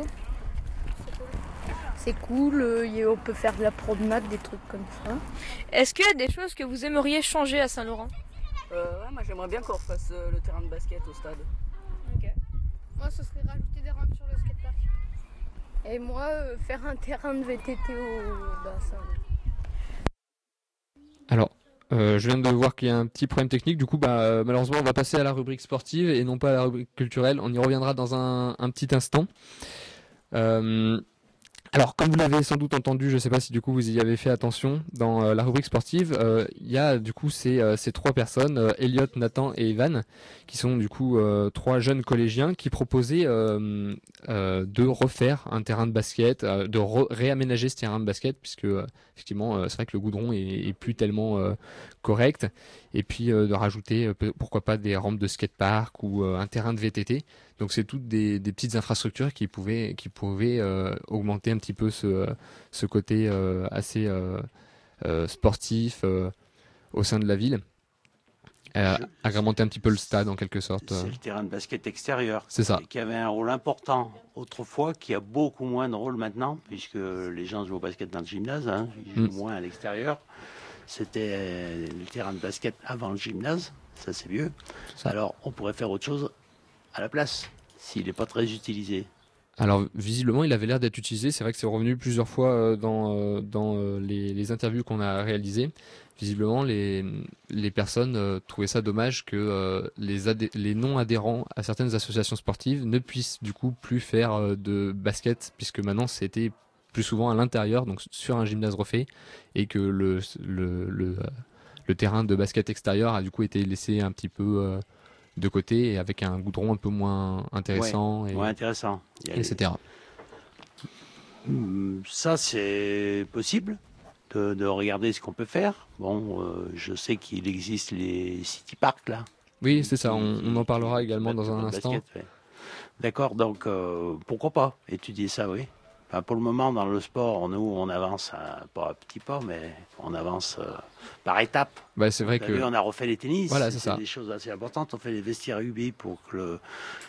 C'est cool, euh, on peut faire de la promenade, des trucs comme ça. Est-ce qu'il y a des choses que vous aimeriez changer à Saint-Laurent? Euh, ouais, moi j'aimerais bien qu'on refasse euh, le terrain de basket au stade. Ok. Moi, ce serait rajouter des rampes sur le skatepark. Et moi, euh, faire un terrain de V T T au bassin. Alors, euh, je viens de voir qu'il y a un petit problème technique. Du coup, bah, euh, malheureusement, on va passer à la rubrique sportive et non pas à la rubrique culturelle. On y reviendra dans un, un petit instant. Euh, alors, comme vous l'avez sans doute entendu, je ne sais pas si du coup vous y avez fait attention, dans euh, la rubrique sportive, euh, il y a du coup ces, euh, ces trois personnes, euh, Elliot, Nathan et Evan, qui sont du coup euh, trois jeunes collégiens qui proposaient euh, euh, de refaire un terrain de basket, euh, de re- réaménager ce terrain de basket, puisque euh, effectivement euh, c'est vrai que le goudron est, est plus tellement euh, correct, et puis euh, de rajouter euh, pe- pourquoi pas des rampes de skatepark ou euh, un terrain de V T T. Donc c'est toutes des, des petites infrastructures qui pouvaient, qui pouvaient euh, augmenter un petit peu ce, ce côté euh, assez euh, euh, sportif euh, au sein de la ville, euh, agrémenter un petit peu le stade en quelque sorte. C'est le terrain de basket extérieur. C'est ça. Qui avait un rôle important autrefois, qui a beaucoup moins de rôle maintenant, puisque les gens jouent au basket dans le gymnase, hein, ils jouent Mm. moins à l'extérieur. C'était le terrain de basket avant le gymnase, ça c'est vieux. Alors on pourrait faire autre chose à la place, s'il n'est pas très utilisé. Alors visiblement il avait l'air d'être utilisé, c'est vrai que c'est revenu plusieurs fois euh, dans, euh, dans euh, les, les interviews qu'on a réalisées. Visiblement les, les personnes euh, trouvaient ça dommage que euh, les, adhé- les non-adhérents à certaines associations sportives ne puissent du coup plus faire euh, de basket, puisque maintenant c'était plus souvent à l'intérieur, donc sur un gymnase refait, et que le, le, le, euh, le terrain de basket extérieur a du coup été laissé un petit peu euh, de côté et avec un goudron un peu moins intéressant, Ouais, et, moins intéressant. Il y a et cetera. Hum, Ça, c'est possible de, de regarder ce qu'on peut faire. Bon, euh, je sais qu'il existe les city parks là. Oui, c'est ça, on, on en parlera également dans un Le instant. basket, ouais. D'accord, donc euh, pourquoi pas étudier ça, oui. Enfin, pour le moment, dans le sport, nous, on avance à, pas à petits pas, mais on avance euh, par étapes. Bah, c'est vrai Vous que- avez vu, on a refait les tennis. Voilà, c'est c'est ça. des choses assez importantes. On fait les vestiaires rugby pour que le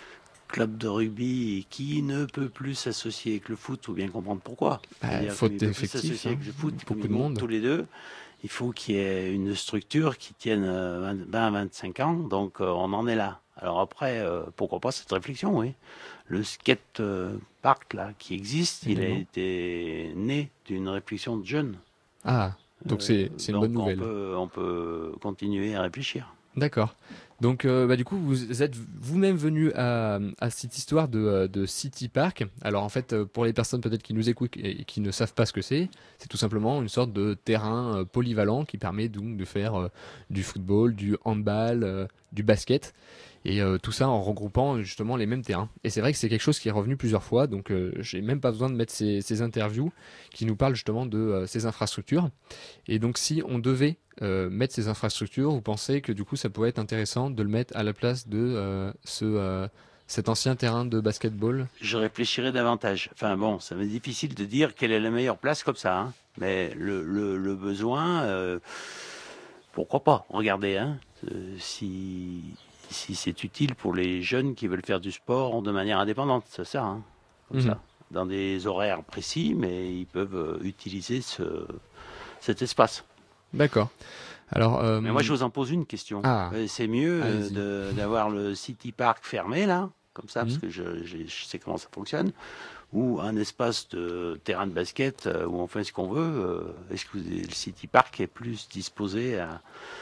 club de rugby qui ne peut plus s'associer avec le foot, faut bien comprendre pourquoi. Bah, C'est-à-dire faute qu'il peut plus d'effectifs, s'associer avec hein. le foot, Beaucoup comme de ils montent monde. tous les deux. Il faut qu'il y ait une structure qui tienne euh, vingt à vingt-cinq ans, donc euh, on en est là. Alors après, euh, pourquoi pas cette réflexion, oui. Le skate euh, park là, qui existe, il a Également. été né d'une réflexion de jeunes. Ah, donc c'est c'est une donc bonne nouvelle. On peut, on peut continuer à réfléchir. D'accord. Donc, euh, bah, du coup, vous êtes vous-même venu à, à cette histoire de, euh, de City Park. Alors, en fait, euh, pour les personnes peut-être qui nous écoutent et qui ne savent pas ce que c'est, c'est tout simplement une sorte de terrain euh, polyvalent qui permet donc de faire euh, du football, du handball, euh, du basket. Et euh, tout ça en regroupant justement les mêmes terrains. Et c'est vrai que c'est quelque chose qui est revenu plusieurs fois, donc euh, j'ai même pas besoin de mettre ces, ces interviews qui nous parlent justement de euh, ces infrastructures. Et donc si on devait euh, mettre ces infrastructures, vous pensez que du coup ça pourrait être intéressant de le mettre à la place de euh, ce, euh, cet ancien terrain de basketball? Je réfléchirai davantage. Enfin bon, ça m'est difficile de dire quelle est la meilleure place comme ça. Hein. Mais le, le, le besoin, euh, pourquoi pas? Regardez, hein, euh, si... si c'est utile pour les jeunes qui veulent faire du sport de manière indépendante, c'est ça, hein, comme Mhm. ça, dans des horaires précis, mais ils peuvent euh, utiliser ce, cet espace. D'accord. Alors, euh, Mais moi, je vous en pose une question. Ah. Euh, C'est mieux euh, Allez-y. de- d'avoir le City Park fermé, là, comme ça, parce Mhm. que je, je- je sais comment ça fonctionne, ou un espace de terrain de basket euh, où on fait ce qu'on veut. euh, Est-ce que vous- le City Park est plus disposé à,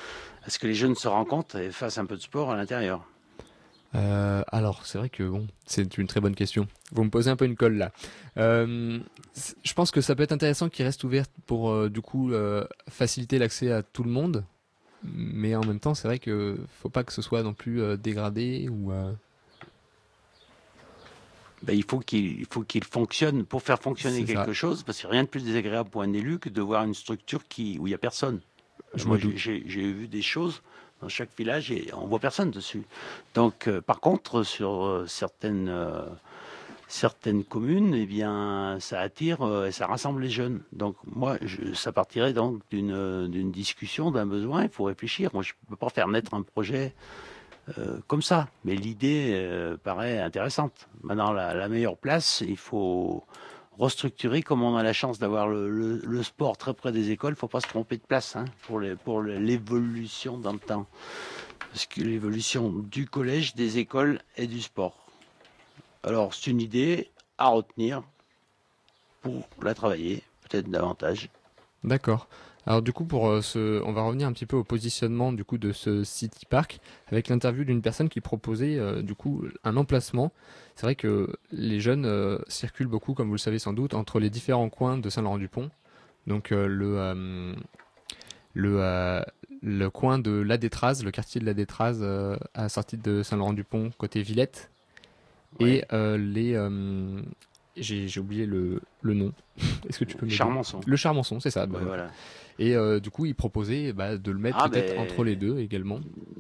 à ce que les jeunes se rencontrent et fassent un peu de sport à l'intérieur? Euh, alors, c'est vrai que bon, c'est une très bonne question. Vous me posez un peu une colle là. Euh, c- je pense que ça peut être intéressant qu'il reste ouvert pour euh, du coup euh, faciliter l'accès à tout le monde. Mais en même temps, c'est vrai que faut pas que ce soit non plus euh, dégradé ou. euh, Ben, il faut qu'il il faut qu'il fonctionne pour faire fonctionner C'est quelque ça. chose, parce qu'il n'y a rien de plus désagréable pour un élu que de voir une structure qui, où il n'y a personne. Je Moi, me doute. j'ai j'ai vu des choses dans chaque village et on voit personne dessus. Donc, euh, par contre, sur euh, certaines euh, certaines communes, eh bien, ça attire euh, et ça rassemble les jeunes. Donc, moi, je, ça partirait donc d'une d'une discussion, d'un besoin. Il faut réfléchir. Moi, je ne peux pas faire naître un projet euh, comme ça, mais l'idée euh, paraît intéressante. Maintenant, la, la meilleure place, il faut restructurer, comme on a la chance d'avoir le, le, le sport très près des écoles, il ne faut pas se tromper de place hein, pour, les, pour l'évolution dans le temps. Parce que l'évolution du collège, des écoles et du sport. Alors, c'est une idée à retenir pour la travailler, peut-être davantage. D'accord. Alors du coup, pour euh, ce, on va revenir un petit peu au positionnement du coup de ce City Park avec l'interview d'une personne qui proposait euh, du coup un emplacement. C'est vrai que les jeunes euh, circulent beaucoup, comme vous le savez sans doute, entre les différents coins de Saint-Laurent-du-Pont. Donc euh, le euh, le euh, le coin de La Détrase, le quartier de La Détrase euh, à la sortie de Saint-Laurent-du-Pont côté Villette, ouais. et euh, les euh, j'ai, j'ai oublié le, le nom. Est-ce que tu peux me Charmançon. Le Charmançon, c'est ça. Ouais, bah, voilà. Et euh, du coup, il proposait bah, de le mettre ah, peut-être ben... entre les deux également.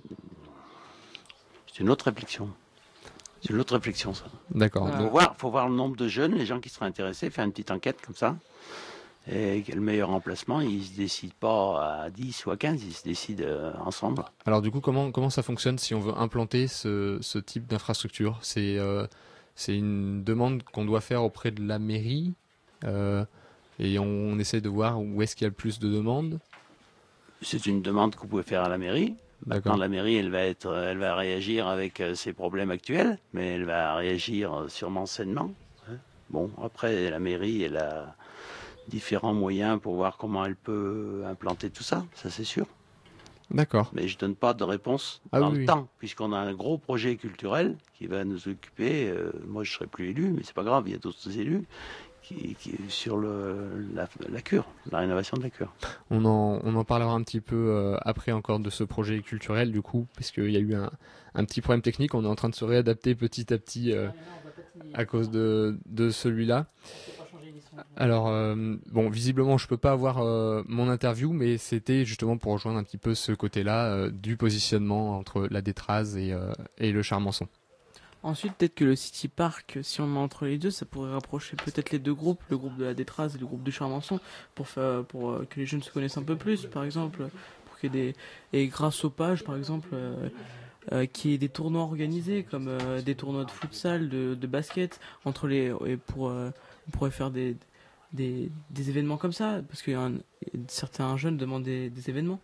C'est une autre réflexion. C'est une autre réflexion, ça. D'accord. Il faut voir, faut voir le nombre de jeunes, les gens qui seraient intéressés, faire une petite enquête comme ça. Et le meilleur emplacement, ils ne se décident pas à dix ou à quinze, ils se décident euh, ensemble. Alors du coup, comment, comment ça fonctionne si on veut implanter ce, ce type d'infrastructure ? C'est, euh, c'est une demande qu'on doit faire auprès de la mairie euh, et on, on essaie de voir où est-ce qu'il y a le plus de demandes ? C'est une demande que vous pouvez faire à la mairie. Maintenant, la mairie, elle va, être, elle va réagir avec euh, ses problèmes actuels, mais elle va réagir euh, sûrement sainement. Hein. Bon, après, la mairie, elle a différents moyens pour voir comment elle peut implanter tout ça, ça c'est sûr. D'accord. Mais je donne pas de réponse ah, dans oui, le oui. temps, puisqu'on a un gros projet culturel qui va nous occuper. Euh, moi, je serai plus élu, mais c'est pas grave, il y a d'autres élus qui, qui sur le la, la cure, la rénovation de la cure. On en on en parlera un petit peu euh, après encore de ce projet culturel du coup, puisqu'il y a eu un un petit problème technique. On est en train de se réadapter petit à petit euh, à cause de de celui-là. Alors, euh, bon, visiblement, je peux pas avoir euh, mon interview, mais c'était justement pour rejoindre un petit peu ce côté-là euh, du positionnement entre La Détrase et, euh, et le Charmançon. Ensuite, peut-être que le City Park, si on met entre les deux, ça pourrait rapprocher peut-être les deux groupes, le groupe de La Détrase et le groupe du Charmançon, pour faire, pour euh, que les jeunes se connaissent un peu plus, par exemple, pour qu'il y ait des, et grâce aux pages, par exemple, euh, euh, qu'il y ait des tournois organisés, comme euh, des tournois de futsal, de, de basket, entre les, et pour, euh, on pourrait faire des Des, des événements comme ça, parce que un, certains jeunes demandent des, des événements.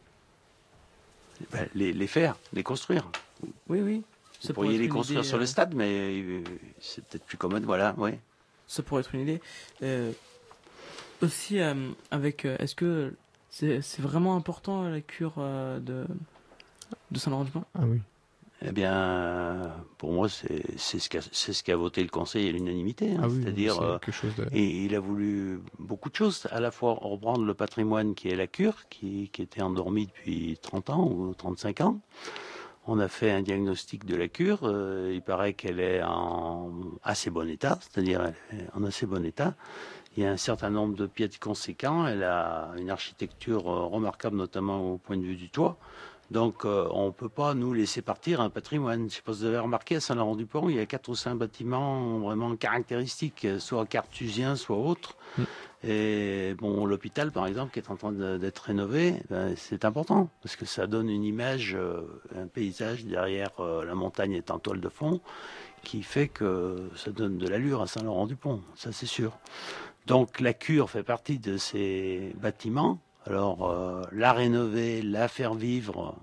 Ben, les, les faire, les construire. Oui, oui. Vous ça pourriez les une construire idée, sur euh... le stade, mais euh, c'est peut-être plus commode, voilà, oui. Ça pourrait être une idée. Euh, aussi, euh, avec, euh, est-ce que c'est, c'est vraiment important la cure euh, de, de Saint-Laurent-du-Pont ? Ah oui. Eh bien, pour moi, c'est, c'est, ce qu'a, c'est ce qu'a voté le Conseil à l'unanimité. Hein. Ah oui, C'est-à-dire, c'est euh, quelque chose de... et il a voulu beaucoup de choses. À la fois reprendre le patrimoine qui est la cure, qui, qui était endormie depuis trente ans ou trente-cinq ans. On a fait un diagnostic de la cure. Euh, il paraît qu'elle est en assez bon état, c'est-à-dire elle est en assez bon état. Il y a un certain nombre de pièces conséquents. Elle a une architecture remarquable, notamment au point de vue du toit. Donc, euh, on ne peut pas nous laisser partir un patrimoine. Je ne sais pas si vous avez remarqué, à Saint-Laurent-du-Pont, il y a quatre ou cinq bâtiments vraiment caractéristiques, soit cartusiens, soit autres. Mm. Et bon, l'hôpital, par exemple, qui est en train de, d'être rénové, ben, c'est important, parce que ça donne une image, euh, un paysage derrière euh, la montagne est en toile de fond, qui fait que ça donne de l'allure à Saint-Laurent-du-Pont, ça c'est sûr. Donc, la cure fait partie de ces bâtiments. Alors, euh, la rénover, la faire vivre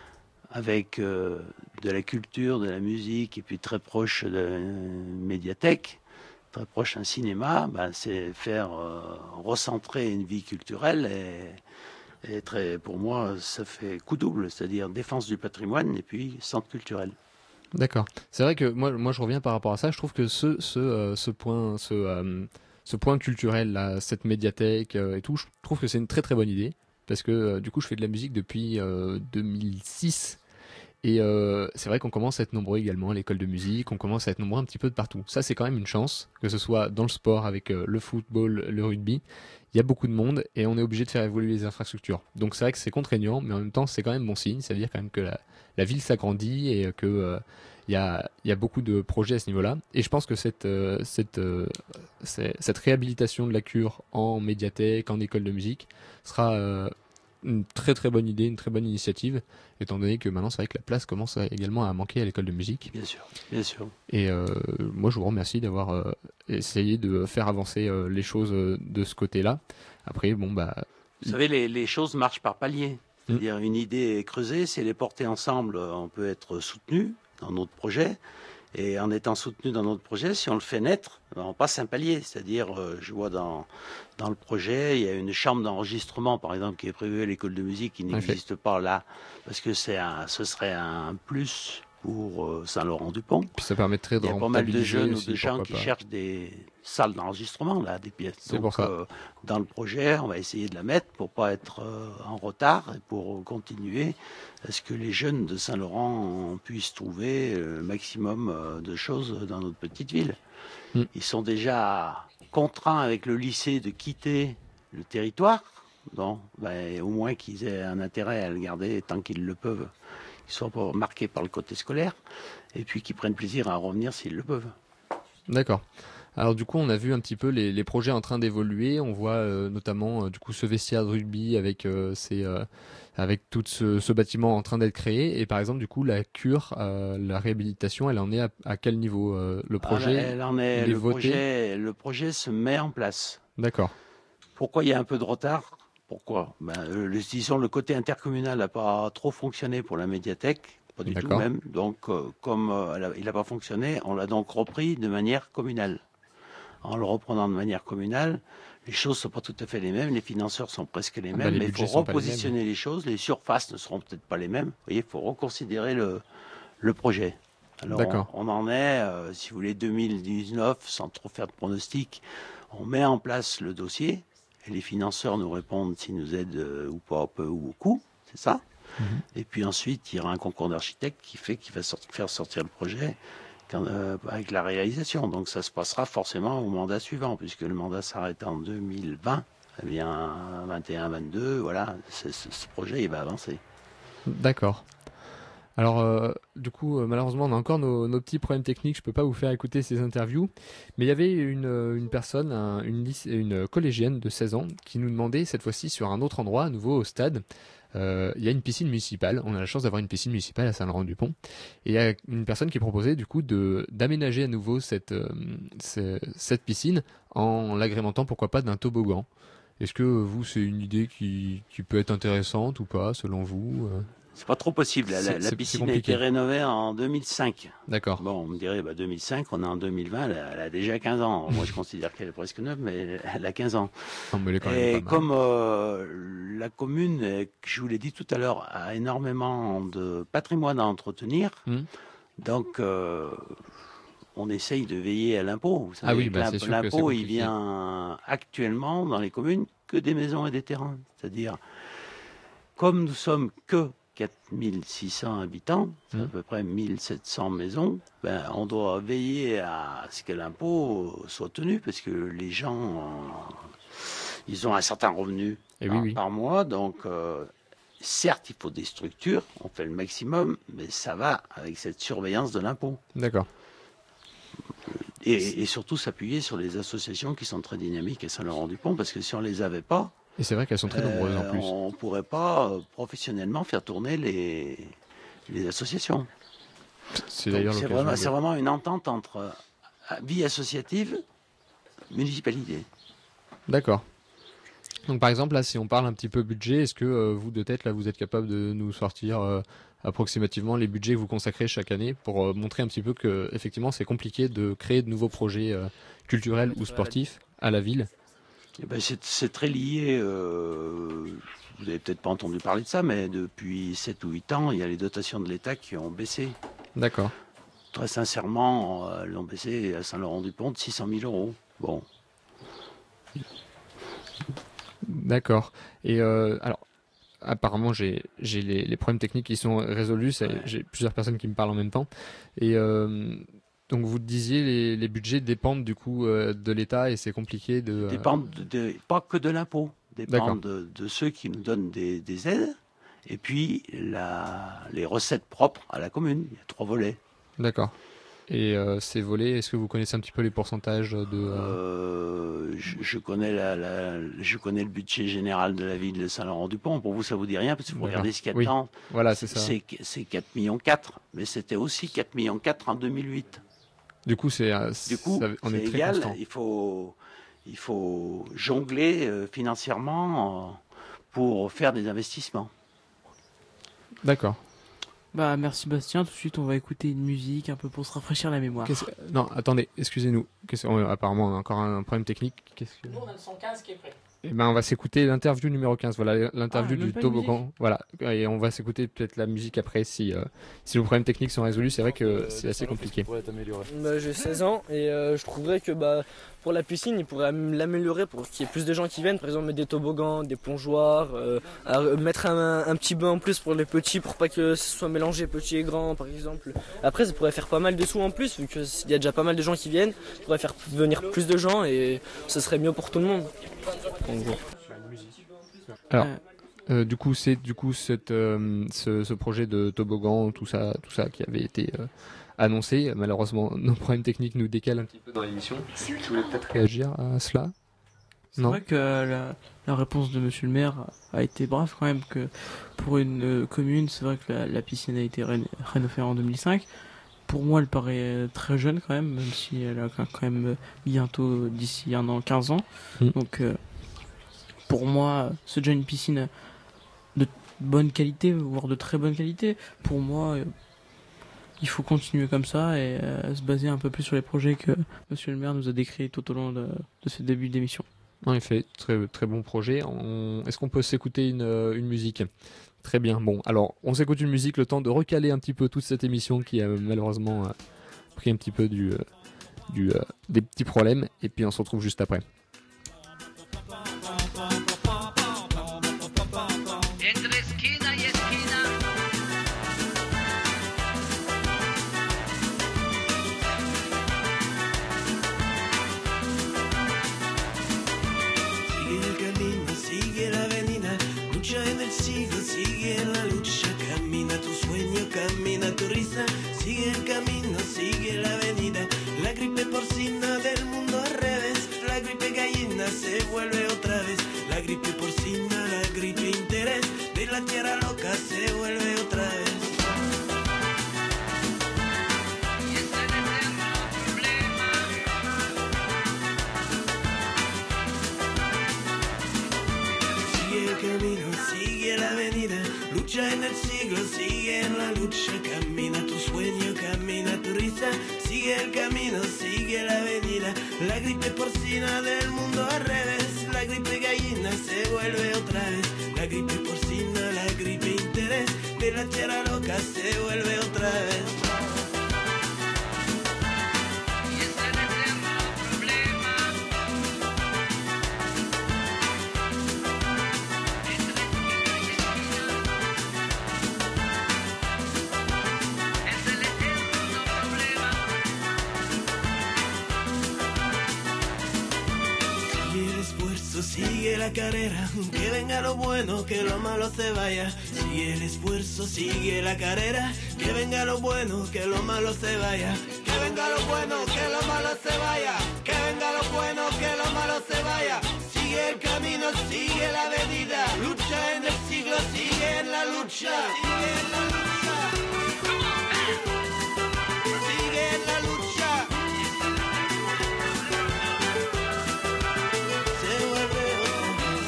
avec euh, de la culture, de la musique, et puis très proche de une médiathèque, très proche d'un cinéma, ben, c'est faire euh, recentrer une vie culturelle. Et, et très, pour moi, ça fait coup double, c'est-à-dire défense du patrimoine et puis centre culturel. D'accord. C'est vrai que moi, moi, je reviens par rapport à ça. Je trouve que ce, ce, euh, ce point, ce... Euh... ce point culturel, là, cette médiathèque euh, et tout, je trouve que c'est une très très bonne idée parce que euh, du coup je fais de la musique depuis euh, deux mille six et euh, c'est vrai qu'on commence à être nombreux également à l'école de musique, on commence à être nombreux un petit peu de partout. Ça c'est quand même une chance, que ce soit dans le sport avec euh, le football, le rugby, il y a beaucoup de monde et on est obligé de faire évoluer les infrastructures. Donc c'est vrai que c'est contraignant, mais en même temps c'est quand même bon signe, ça veut dire quand même que la, la ville s'agrandit et que euh, il y a, y a beaucoup de projets à ce niveau-là. Et je pense que cette, euh, cette, euh, cette réhabilitation de la cure en médiathèque, en école de musique, sera euh, une très très bonne idée, une très bonne initiative, étant donné que maintenant c'est vrai que la place commence à, également à manquer à l'école de musique. Bien sûr, bien sûr. Et euh, moi je vous remercie d'avoir euh, essayé de faire avancer euh, les choses euh, de ce côté-là. Après, bon bah... Vous savez, les, les choses marchent par paliers. C'est-à-dire une idée est creusée, si elle est portée ensemble, on peut être soutenu dans notre projet. Et en étant soutenu dans notre projet, si on le fait naître, on passe un palier. C'est-à-dire, euh, je vois dans, dans le projet, il y a une chambre d'enregistrement, par exemple, qui est prévue à l'école de musique, qui n'existe pas là, parce que c'est un, ce serait un plus pour euh, Saint-Laurent-du-Pont. Puis ça permettrait de Il y a pas mal de jeunes aussi, ou de gens qui pas. cherchent des salles d'enregistrement, là, des pièces. C'est Donc, pour ça. Euh, dans le projet, on va essayer de la mettre pour pas être euh, en retard et pour continuer à ce que les jeunes de Saint-Laurent puissent trouver le maximum euh, de choses dans notre petite ville. Mm. Ils sont déjà contraints avec le lycée de quitter le territoire. Bon, ben, au moins qu'ils aient un intérêt à le garder tant qu'ils le peuvent, qu'ils soient pas marqués par le côté scolaire, et puis qu'ils prennent plaisir à revenir s'ils le peuvent. D'accord. Alors du coup, on a vu un petit peu les, les projets en train d'évoluer. On voit euh, notamment euh, du coup ce vestiaire de rugby avec euh, ces, euh, avec tout ce, ce bâtiment en train d'être créé. Et par exemple, du coup, la cure, euh, la réhabilitation, elle en est à, à quel niveau euh, le projet Ah, elle en est, il est le voté projet, le projet se met en place. D'accord. Pourquoi il y a un peu de retard? Pourquoi ben, le, disons, le côté intercommunal n'a pas trop fonctionné pour la médiathèque, pas du tout D'accord. même. Donc, euh, comme euh, elle a- il n'a pas fonctionné, on l'a donc repris de manière communale. En le reprenant de manière communale, les choses ne sont pas tout à fait les mêmes, les financeurs sont presque les Ah mêmes, bah, les mais il budgets faut sont pas les repositionner les, choses, les surfaces ne seront peut-être pas les mêmes. Vous voyez, il faut reconsidérer le, le projet. Alors, D'accord. on, on en est, euh, si vous voulez, deux mille dix-neuf, sans trop faire de pronostics, on met en place le dossier, et les financeurs nous répondent s'ils nous aident euh, ou pas, peu ou beaucoup, c'est ça. Mhm. Et puis ensuite, il y aura un concours d'architecte qui fait qu'il va sortir- faire sortir le projet quand, euh, avec la réalisation. Donc ça se passera forcément au mandat suivant, puisque le mandat s'arrête en deux mille vingt. Eh bien, vingt et un vingt-deux, voilà, c'est- c'est- ce projet, il va avancer. D'accord. Alors, euh, du coup, euh, malheureusement, on a encore nos, nos petits problèmes techniques. Je peux pas vous faire écouter ces interviews. Mais il y avait une, euh, une personne, un- une, lycée- une collégienne de seize ans, qui nous demandait cette fois-ci sur un autre endroit, à nouveau au stade. Euh, Il y a une piscine municipale. On a la chance d'avoir une piscine municipale à Saint-Laurent-du-Pont. Et il y a une personne qui proposait du coup de d'aménager à nouveau cette euh, ce- cette piscine en l'agrémentant, pourquoi pas, d'un toboggan. Est-ce que vous, c'est une idée qui, qui peut être intéressante ou pas, selon vous euh C'est pas trop possible. La, C'est- la- la c'est- c'est piscine a compliqué. été rénovée en deux mille cinq. D'accord. Bon, on me dirait, bah, deux mille cinq, on est en deux mille vingt, elle a, elle a déjà quinze ans. Moi, je considère qu'elle est presque neuve, mais elle a quinze ans. Non, mais elle est quand même Et pas mal. comme euh, la commune, euh, je vous l'ai dit tout à l'heure, a énormément de patrimoine à entretenir, Hmm. donc euh, on essaye de veiller à l'impôt. Vous savez Ah oui, que bah, l'imp- c'est sûr que c'est l'impôt, il compliqué. vient actuellement dans les communes que des maisons et des terrains. C'est-à-dire, comme nous sommes que quatre mille six cents habitants, c'est à Hmm. peu près mille sept cents maisons, ben, on doit veiller à ce que l'impôt soit tenu, parce que les gens, euh, ils ont un certain revenu Eh par, oui, oui. par mois, donc euh, certes, il faut des structures, on fait le maximum, mais ça va avec cette surveillance de l'impôt. D'accord. Et, et surtout s'appuyer sur les associations qui sont très dynamiques à Saint-Laurent-du-Pont, parce que si on les avait pas, Et c'est vrai qu'elles sont très nombreuses en euh, plus. on pourrait pas euh, professionnellement faire tourner les, les associations. C'est Donc, d'ailleurs c'est l'occasion vraiment, de- c'est vraiment une entente entre euh, vie associative, municipalité. D'accord. Donc par exemple, là, si on parle un petit peu budget, est-ce que euh, vous, de tête, là, vous êtes capable de nous sortir euh, approximativement les budgets que vous consacrez chaque année pour euh, montrer un petit peu que effectivement c'est compliqué de créer de nouveaux projets euh, culturels ou sportifs à la ville? Eh ben, c'est, c'est très lié, euh, vous n'avez peut-être pas entendu parler de ça, mais depuis sept ou huit ans, il y a les dotations de l'État qui ont baissé. D'accord. Très sincèrement, euh, elles ont baissé à Saint-Laurent-du-Pont de six cent mille euros. Bon. D'accord. Et euh, alors, apparemment, j'ai j'ai les, les problèmes techniques qui sont résolus. ça- J'ai plusieurs personnes qui me parlent en même temps. Et euh, donc, vous disiez, les, les budgets dépendent du coup euh, de l'État et c'est compliqué de. euh, Dépendent de, de- pas que de l'impôt, D'accord. dépendent de, de ceux qui nous donnent des, des aides, et puis la, les recettes propres à la commune. Il y a trois volets. D'accord. Et euh, ces volets, est-ce que vous connaissez un petit peu les pourcentages de... Euh... Euh, je, je, connais la, la, je connais le budget général de la ville de Saint-Laurent-du-Pont. Pour vous, ça vous dit rien, parce que vous D'accord. regardez ce qu'il y a Oui. dedans. Voilà, c'est ça. C'est, c'est quatre virgule quatre millions, mais c'était aussi quatre virgule quatre millions en deux mille huit. Du coup, c'est, du coup, ça, on c'est est très égal. constant. Il faut, il faut jongler euh, financièrement euh, pour faire des investissements. D'accord. Bah merci Bastien, tout de suite on va écouter une musique un peu pour se rafraîchir la mémoire. Qu'est-ce... Non, attendez, excusez-nous. Qu'est-ce... Oh, apparemment, on a encore un problème technique. Qu'est-ce que... Nous on a le cent quinze qui est prêt. Eh ben, on va s'écouter l'interview numéro quinze. Voilà, l'interview Ah, même du pas de toboggan. Voilà, et on va s'écouter peut-être la musique après si euh, si nos problèmes techniques sont résolus. C'est vrai que Euh, c'est assez compliqué. Bah, j'ai seize ans et euh, je trouverais que bah, pour la piscine, il pourrait am- l'améliorer pour qu'il y ait plus de gens qui viennent. Par exemple, mettre des toboggans, des plongeoires, euh, à- mettre un, un petit bain en plus pour les petits pour pas que ce soit mélangé petits et grands, par exemple. Après, ça pourrait faire pas mal de sous en plus vu qu'il y a déjà pas mal de gens qui viennent. Ça pourrait faire venir plus de gens et ce serait mieux pour tout le monde. En gros. Alors, euh, du coup, c'est du coup cette, euh, ce, ce projet de toboggan, tout ça, tout ça qui avait été euh, annoncé. Malheureusement, nos problèmes techniques nous décalent un petit peu dans l'émission. Tu voulais peut-être réagir à cela? C'est vrai que la, la réponse de Monsieur le maire a été brave quand même, que pour une euh, commune, c'est vrai que la, la piscine a été ré- rénovée en deux mille cinq. Pour moi, elle paraît très jeune quand même, même si elle a quand même bientôt, d'ici un an, quinze ans. Mm. Donc, euh, pour moi, c'est déjà une piscine de bonne qualité, voire de très bonne qualité. Pour moi, euh, il faut continuer comme ça et euh, se baser un peu plus sur les projets que Monsieur le maire nous a décrits tout au long de, de ce début d'émission. En effet, très très bon projet. On... Est-ce qu'on peut s'écouter une, euh, une musique? Très bien. Bon, alors on s'écoute une musique, le temps de recaler un petit peu toute cette émission qui a malheureusement euh, pris un petit peu du, euh, du, euh, des petits problèmes, et puis on se retrouve juste après. Entre esquina y esquina. Sigue el camino, sigue la avenida, lucha en el siglo, sigue la lucha, camina tu sueño, camina tu risa, sigue el camino, sigue la avenida, la gripe porcina del mundo al revés, la gripe gallina se vuelve otra vez, la gripe porcina, la gripe interés, de la tierra loca se vuelve otra vez. Sigue el camino, sigue la avenida, lucha en el siglo, sigue en la lucha, camina tu sueño, camina tu risa, sigue el camino, sigue la avenida, la gripe porcina del mundo al revés, la gripe gallina se vuelve otra vez, la gripe porcina, la gripe interés, de la tierra loca se vuelve otra vez. Sigue el esfuerzo, sigue la carrera, que venga lo bueno, que lo malo se vaya. Sigue el esfuerzo, sigue la carrera, que venga lo bueno, que lo malo se vaya. Que venga lo bueno, que lo malo se vaya. Que venga lo bueno, que lo malo se vaya. Sigue el camino, sigue la avenida, lucha en el siglo, sigue en la lucha. Sigue en la lucha. Sigue en la lucha. Se vuelve otra vez.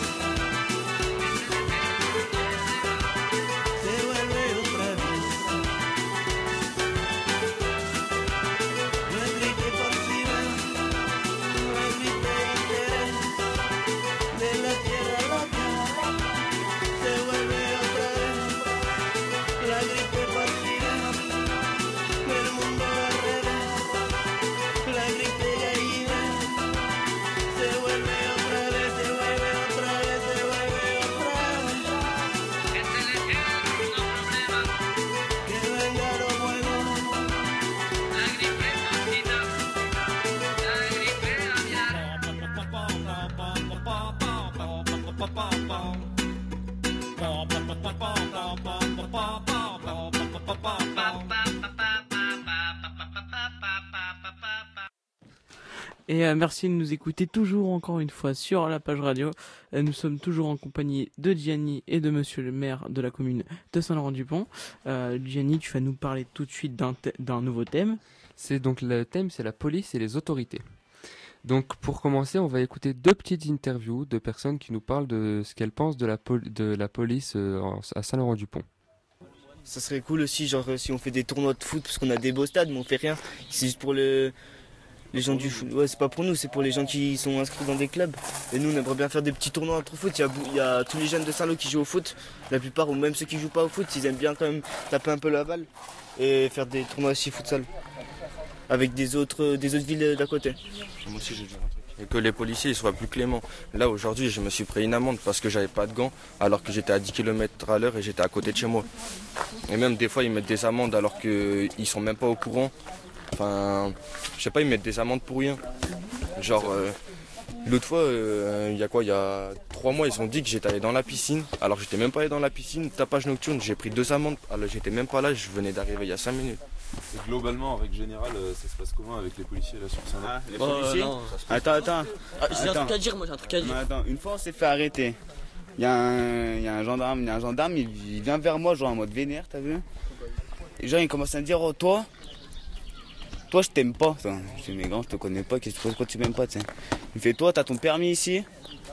Se vuelve otra vez. La gripe porcina, la gripe interés, de la tierra loca, se vuelve otra vez. Et euh, merci de nous écouter toujours encore une fois sur la page radio. Euh, nous sommes toujours en compagnie de Gianni et de monsieur le maire de la commune de Saint-Laurent-du-Pont. Euh, Gianni, tu vas nous parler tout de suite d'un, th- d'un nouveau thème. C'est donc le thème, c'est la police et les autorités. Donc pour commencer, on va écouter deux petites interviews de personnes qui nous parlent de ce qu'elles pensent de la, pol- de la police euh, en- à Saint-Laurent-du-Pont. Ça serait cool aussi, genre si on fait des tournois de foot, parce qu'on a des beaux stades, mais on fait rien. C'est juste pour le... les gens du foot. Ouais, c'est pas pour nous, c'est pour les gens qui sont inscrits dans des clubs. Et nous, on aimerait bien faire des petits tournois entre foot. Il y a, il y a tous les jeunes de Saint-Lô qui jouent au foot. La plupart, ou même ceux qui jouent pas au foot, ils aiment bien quand même taper un peu la balle et faire des tournois aussi futsal avec des autres, des autres villes d'à côté. Moi aussi, j'ai dit un truc. Et que les policiers soient plus cléments. Là, aujourd'hui, je me suis pris une amende parce que j'avais pas de gants, alors que j'étais à dix kilomètres à l'heure et j'étais à côté de chez moi. Et même des fois, ils mettent des amendes alors qu'ils sont même pas au courant. Enfin, je sais pas, ils mettent des amendes pour rien. Genre, euh, l'autre fois, euh, il y a quoi, il y a trois mois, ils ont dit que j'étais allé dans la piscine, alors que j'étais même pas allé dans la piscine. Tapage nocturne, j'ai pris deux amendes, alors j'étais même pas là, je venais d'arriver il y a cinq minutes. Et globalement, en règle générale, ça se passe comment avec les policiers là sur Saint-Lô? Ah, les policiers non. Attends, attends. Ah, j'ai un Attends. truc à dire, moi j'ai un truc à dire. Non, attends, une fois on s'est fait arrêter. Il y, a un- il y a un gendarme, il y a un gendarme, il, il vient vers moi, genre en mode vénère, t'as vu? Et genre il commence à me dire, oh toi, toi je t'aime pas. Ça. Je dis mais grand, je te connais pas, qu'est-ce que pourquoi tu m'aimes pas, tu sais? Il me fait, toi t'as ton permis ici?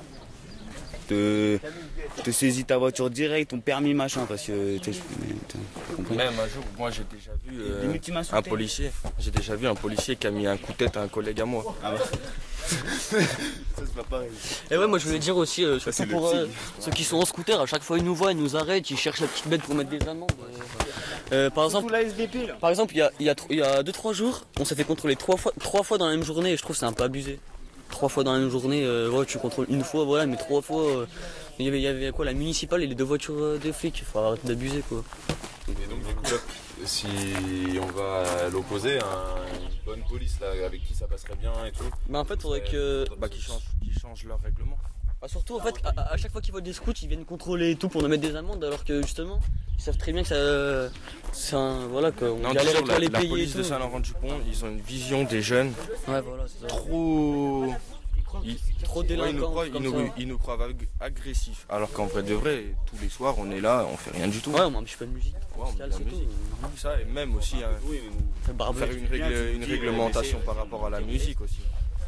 Te, te saisis ta voiture direct, ton permis machin, parce que tu sais, je- tu comprends? Même un jour, moi j'ai déjà vu euh, Limite, tu m'as insulté. un policier, j'ai déjà vu un policier qui a mis un coup de tête à un collègue à moi. Ah bah. Ça c'est pas pareil. Et ouais, moi je voulais dire aussi, euh, surtout c'est le pour euh, tigre. ceux qui sont en scooter, à chaque fois ils nous voient, ils nous arrêtent, ils cherchent la petite bête pour mettre des amendes. Euh, euh, par exemple, la S V P là. par exemple, il y a, il y a, tr- il y a deux trois jours, on s'est fait contrôler trois fois, trois fois dans la même journée et je trouve que c'est un peu abusé. Trois fois dans la même journée, euh, ouais, tu contrôles une fois, voilà, mais trois fois. euh, il, y avait, il y avait quoi, la municipale et les deux voitures euh, de flics, faut arrêter d'abuser quoi. Et donc du coup, là, si on va à l'opposé, un- une bonne police là, avec qui ça passerait bien et tout. Mais en fait, faudrait que. Bah, qu'ils changent, qu'ils changent leur règlement. Bah, surtout, en fait, à, à chaque fois qu'ils voient des scouts, ils viennent contrôler et tout pour nous mettre des amendes, alors que justement, ils savent très bien que ça. C'est un. Voilà quoi, on Non, galère toujours, pour la, les la payer police et de tout. Saint-Laurent-du-Pont, ils ont une vision des jeunes Ouais, voilà, c'est ça. trop. Ils, Trop ouais, ils nous délinquants, croient, comme ils nous, ça. ils nous croient ag- agressifs. Alors qu'en vrai de vrai, tous les soirs, on est là, on fait rien du tout. Ouais, on m'empêche pas de musique. Ouais, on met de la c'est tout. musique. Ça, et même aussi hein, Fait barbecue. faire une, règle- une réglementation par rapport à la musique aussi.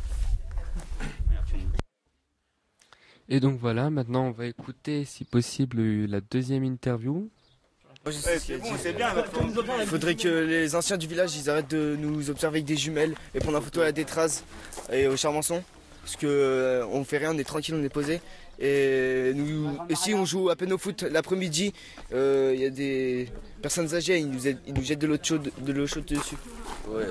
Et donc voilà, maintenant on va écouter si possible la deuxième interview. C'est bien. Il faudrait que les anciens du village ils arrêtent de nous observer avec des jumelles et prendre la photo à la Détraz et au Charmançon. Parce que euh, on fait rien, on est tranquille, on est posé. Et nous, et si on joue à peine au foot l'après-midi, il euh, y a des personnes âgées, ils nous, aident- ils nous jettent de l'eau chaude, de l'eau chaude dessus. Ouais.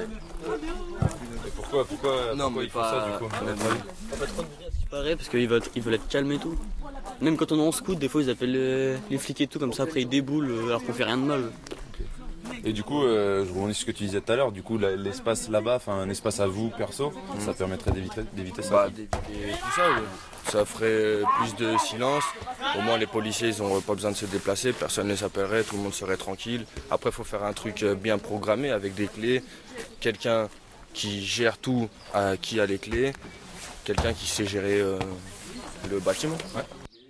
Et pourquoi, pourquoi, Non, pourquoi mais ils font pas- ça du coup à votre avis Pas trop de bruit à ce qui paraît, parce qu'ils veulent, ils veulent être calmes et tout. Même quand on est en scout, des fois ils appellent les, les flics et tout, comme ça après ils déboulent euh, alors qu'on fait rien de mal. Et du coup, euh, je rebondis sur ce que tu disais tout à l'heure, du coup la- l'espace là-bas, enfin un espace à vous perso, ça permettrait d'éviter, d'éviter ça. Bah, d'éviter tout ça, ouais. Ça ferait plus de silence. Au moins, les policiers, ils n'auraient pas besoin de se déplacer. Personne ne s'appellerait, tout le monde serait tranquille. Après, il faut faire un truc bien programmé avec des clés. Quelqu'un qui gère tout, euh, qui a les clés. Quelqu'un qui sait gérer euh, le bâtiment. Ouais.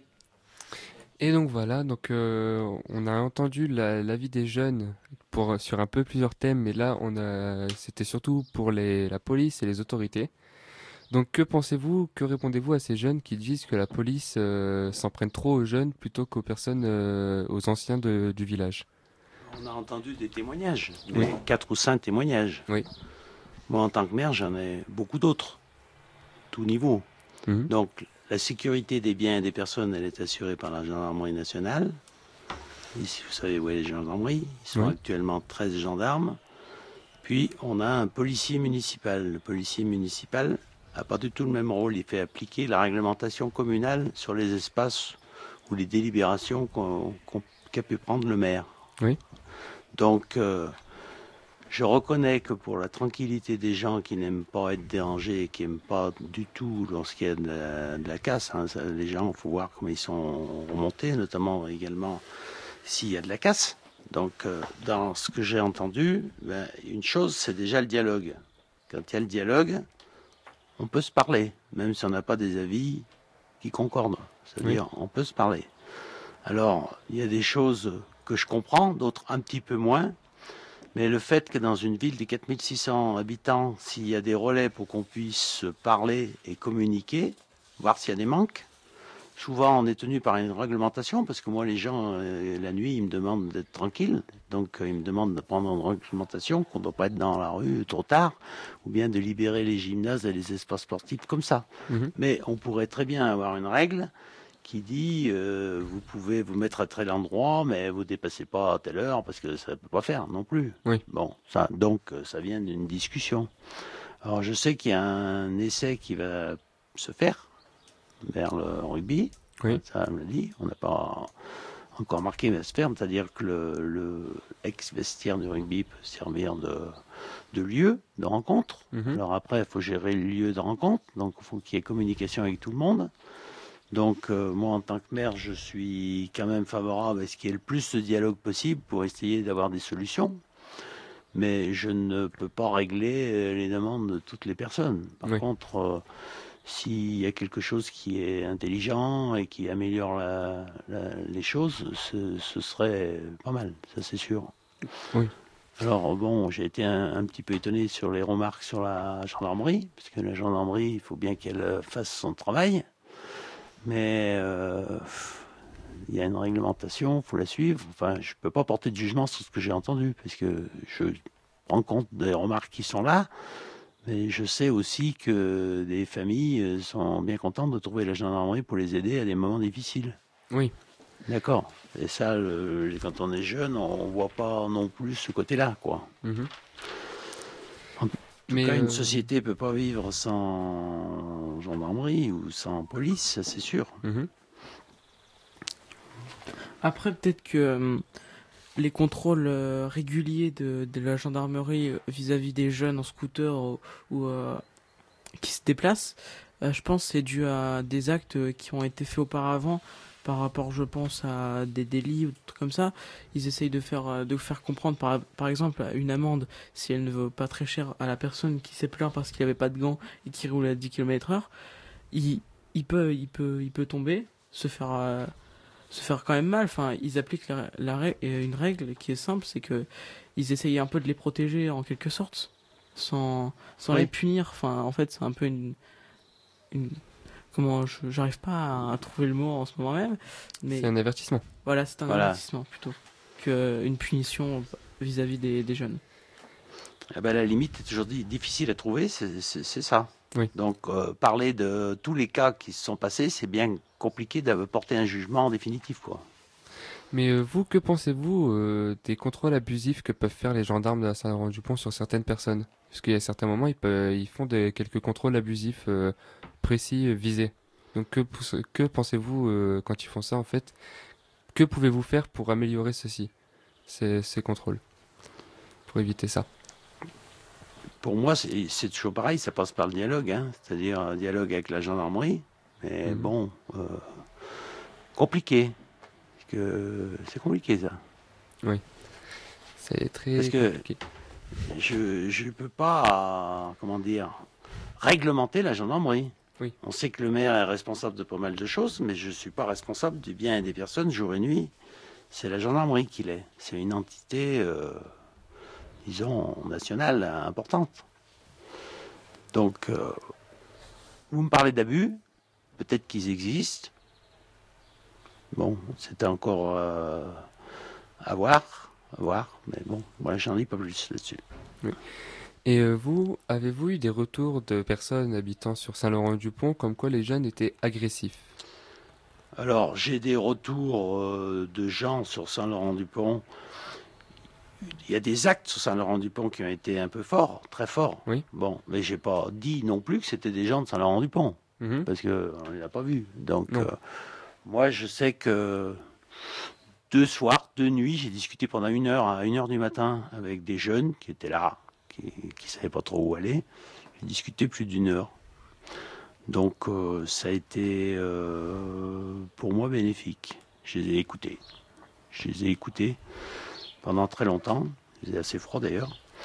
Et donc voilà, donc euh, on a entendu la- l'avis des jeunes pour sur un peu plusieurs thèmes, mais là on a c'était surtout pour les la police et les autorités. Donc que pensez-vous, que répondez-vous à ces jeunes qui disent que la police euh, s'en prenne trop aux jeunes plutôt qu'aux personnes, euh, aux anciens de- du village? On a entendu des témoignages, Oui. des quatre ou cinq témoignages. Oui. Moi, en tant que maire, j'en ai beaucoup d'autres, tout niveau. Mhm. Donc, la sécurité des biens et des personnes, elle est assurée par la gendarmerie nationale. Ici, vous savez où est les gendarmeries. Ils sont Oui. actuellement treize gendarmes. Puis, on a un policier municipal. Le policier municipal n'a pas du tout le même rôle. Il fait appliquer la réglementation communale sur les espaces ou les délibérations qu'on- qu'on- qu'a pu prendre le maire. Oui. Donc, euh, je reconnais que pour la tranquillité des gens qui n'aiment pas être dérangés et qui n'aiment pas du tout lorsqu'il y a de la, de la casse, hein, ça, les gens, il faut voir comment ils sont remontés, notamment également s'il y a de la casse. Donc, euh, dans ce que j'ai entendu, ben, une chose, c'est déjà le dialogue. Quand il y a le dialogue, on peut se parler, même si on n'a pas des avis qui concordent. C'est-à-dire, oui. on peut se parler. Alors, il y a des choses que je comprends, d'autres un petit peu moins. Mais le fait que dans une ville de quatre mille six cents habitants, s'il y a des relais pour qu'on puisse se parler et communiquer, voir s'il y a des manques, souvent on est tenu par une réglementation, parce que moi les gens, euh, la nuit, ils me demandent d'être tranquille, donc euh, ils me demandent de prendre une réglementation, qu'on ne doit pas être dans la rue trop tard, ou bien de libérer les gymnases et les espaces sportifs comme ça. Mmh. Mais on pourrait très bien avoir une règle qui dit euh, vous pouvez vous mettre à tel endroit, mais vous dépassez pas à telle heure parce que ça peut pas faire non plus. Oui. Bon, ça, donc ça vient d'une discussion. Alors je sais qu'il y a un essai qui va se faire vers le rugby. Oui. Ça me l'a dit. On n'a pas encore marqué, mais ça se faire. C'est-à-dire que le, le ex-vestiaire du rugby peut servir de, de lieu de rencontre. Mm-hmm. Alors après, il faut gérer le lieu de rencontre. Donc il faut qu'il y ait communication avec tout le monde. Donc euh, moi en tant que maire, je suis quand même favorable à ce qu'il y ait le plus de dialogue possible pour essayer d'avoir des solutions. Mais je ne peux pas régler les demandes de toutes les personnes. Par oui. contre, euh, s'il y a quelque chose qui est intelligent et qui améliore la, la, les choses, ce, ce serait pas mal, ça c'est sûr. Oui. Alors bon, j'ai été un, un petit peu étonné sur les remarques sur la gendarmerie, parce que la gendarmerie, il faut bien qu'elle fasse son travail. Mais euh, il y a une réglementation, il faut la suivre. Enfin, je ne peux pas porter de jugement sur ce que j'ai entendu, parce que je prends compte des remarques qui sont là, mais je sais aussi que des familles sont bien contentes de trouver la gendarmerie pour les aider à des moments difficiles. Oui. D'accord. Et ça, le, quand on est jeune, on ne voit pas non plus ce côté-là, quoi. Mmh. En tout Mais cas, euh... une société ne peut pas vivre sans gendarmerie ou sans police, ça c'est sûr. Mmh. Après, peut-être que euh, les contrôles euh, réguliers de, de la gendarmerie vis-à-vis des jeunes en scooter ou, ou euh, qui se déplacent, euh, je pense que c'est dû à des actes qui ont été faits auparavant. Par rapport, je pense, à des délits ou des trucs comme ça, ils essayent de faire, de faire comprendre, par, par exemple, une amende, si elle ne vaut pas très cher à la personne qui s'est plaint parce qu'il n'avait pas de gants et qui roule à dix kilomètres heure, il, il, peut, il, peut, il peut tomber, se faire, euh, se faire quand même mal. Enfin, ils appliquent la, la, une règle qui est simple, c'est que ils essayent un peu de les protéger en quelque sorte, sans, sans oui. les punir. Enfin, en fait, c'est un peu une... une Comment je j'arrive pas à, à trouver le mot en ce moment même, mais c'est un avertissement. Voilà, c'est un voilà. avertissement plutôt qu'une punition vis-à-vis des, des jeunes. Eh ben, la limite est toujours difficile à trouver, c'est, c'est, c'est ça. Oui. Donc euh, parler de tous les cas qui se sont passés, c'est bien compliqué de porter un jugement définitif, quoi. Mais euh, vous, que pensez-vous euh, des contrôles abusifs que peuvent faire les gendarmes de Saint-Laurent-du-Pont sur certaines personnes? Parce qu'il y a certains moments, ils, peuvent, ils font des, quelques contrôles abusifs euh, précis, euh, visés. Donc que, que pensez-vous euh, quand ils font ça en fait? Que pouvez-vous faire pour améliorer ceci, ces, ces contrôles, pour éviter ça? Pour moi, c'est, c'est toujours pareil, ça passe par le dialogue, hein, c'est-à-dire un dialogue avec la gendarmerie. Mais mmh. bon, euh, compliqué. Parce que c'est compliqué ça. Oui, c'est très Parce que compliqué. Je ne peux pas, comment dire, réglementer la gendarmerie. Oui. On sait que le maire est responsable de pas mal de choses, mais je ne suis pas responsable du bien des personnes jour et nuit. C'est la gendarmerie qui l'est. C'est une entité, euh, disons, nationale importante. Donc, euh, vous me parlez d'abus, peut-être qu'ils existent. Bon, c'était encore euh, à voir. À voir, mais bon, moi j'en dis pas plus là-dessus. Oui. Et euh, vous, avez-vous eu des retours de personnes habitant sur Saint-Laurent-du-Pont comme quoi les jeunes étaient agressifs? Alors, j'ai des retours euh, de gens sur Saint-Laurent-du-Pont. Il y a des actes sur Saint-Laurent-du-Pont qui ont été un peu forts, très forts. Oui. Bon, mais j'ai pas dit non plus que c'était des gens de Saint-Laurent-du-Pont, mmh. parce que on les a pas vus. Donc, euh, moi, je sais que deux soirs, deux nuits, j'ai discuté pendant une heure à une heure du matin avec des jeunes qui étaient là, qui ne savaient pas trop où aller. J'ai discuté plus d'une heure. Donc euh, ça a été euh, pour moi bénéfique. Je les ai écoutés. Je les ai écoutés pendant très longtemps. Ils étaient assez froids d'ailleurs.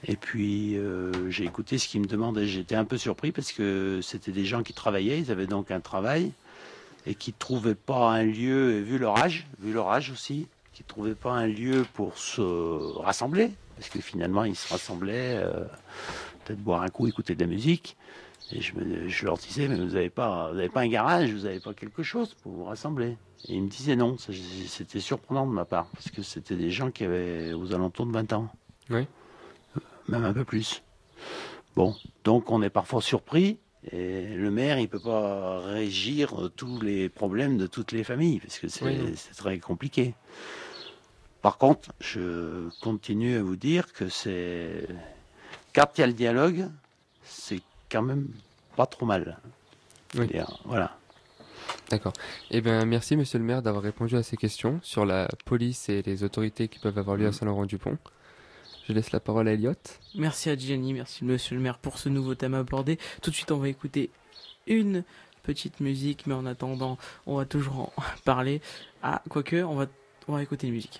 Et puis euh, j'ai écouté ce qu'ils me demandaient. J'étais un peu surpris parce que c'était des gens qui travaillaient, ils avaient donc un travail et qui ne trouvaient pas un lieu, vu leur âge, vu leur âge aussi, qui ne trouvaient pas un lieu pour se rassembler, parce que finalement ils se rassemblaient, euh, peut-être boire un coup, écouter de la musique. Et je, me, je leur disais, mais vous n'avez pas, vous avez pas un garage, vous n'avez pas quelque chose pour vous rassembler. Et ils me disaient non. Ça, c'était surprenant de ma part, parce que c'était des gens qui avaient aux alentours de vingt ans. Oui. Même un peu plus. Bon, donc on est parfois surpris, et le maire, il ne peut pas régir tous les problèmes de toutes les familles, parce que c'est, Oui. c'est très compliqué. Par contre, je continue à vous dire que c'est... Quand il y a le dialogue, c'est quand même pas trop mal. Oui. C'est-à-dire, voilà. D'accord. Eh bien, merci, monsieur le maire, d'avoir répondu à ces questions sur la police et les autorités qui peuvent avoir lieu à Saint-Laurent-du-Pont. Je laisse la parole à Elliot. Merci à Gianni, merci monsieur le maire pour ce nouveau thème abordé. Tout de suite, on va écouter une petite musique, mais en attendant, on va toujours en parler. Ah, quoique, on va, on va écouter une musique.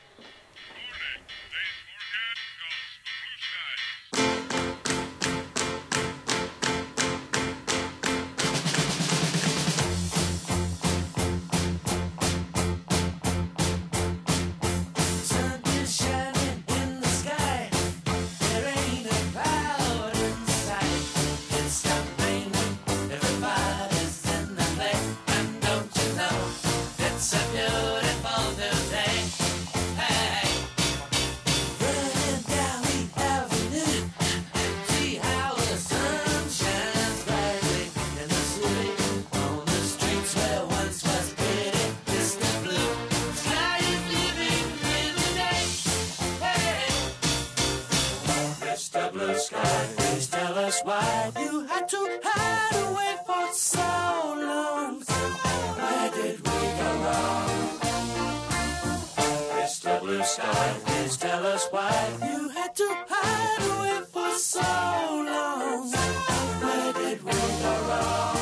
Sun is shining in the sky. There ain't a cloud in sight. It's stopped raining. Everybody's in the play. And don't you know it's a beautiful new day? Hey, running down the avenue. See how the sun shines brightly in the city. On the streets where once was pretty distant blue. Sky is living in the day. Hey, Mister Blue Sky, please tell us why you had to hide away for so long. Where did we go wrong? Mister Blue Sky, please tell us why you had to hide away for so long. Where did we go wrong?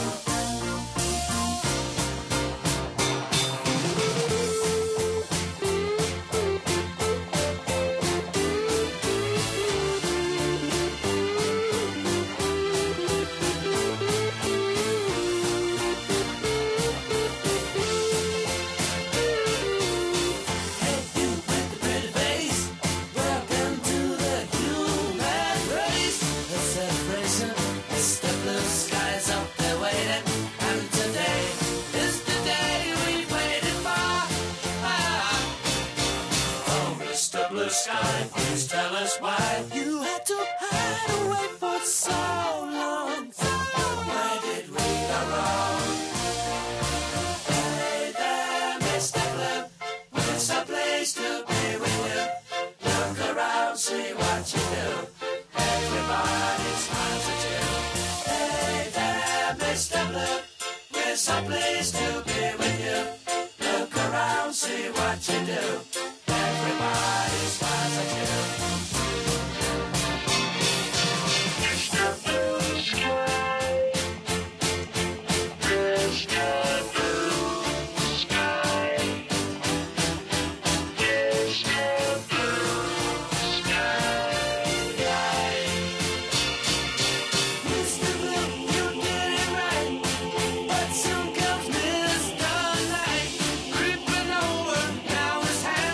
Pretty face, welcome to the human race. A celebration, Mister Blue Sky's up there waiting, and today is the day we've waited for. Ah. Oh, Mister Blue Sky, please tell us why you had to hide away for so long. Where did we go wrong? Hey there, Mister Blue, it's a place to be with you. Look around, see what you do. Everybody smiles at you. Hey there, Mister Blue, it's a place to be with you. Look around, see what you do. Everybody smiles at you. Mister Blue Sky, Mister Blue Sky. Mister Blue, you did it right, but soon comes Mister Night, creeping over, now his hand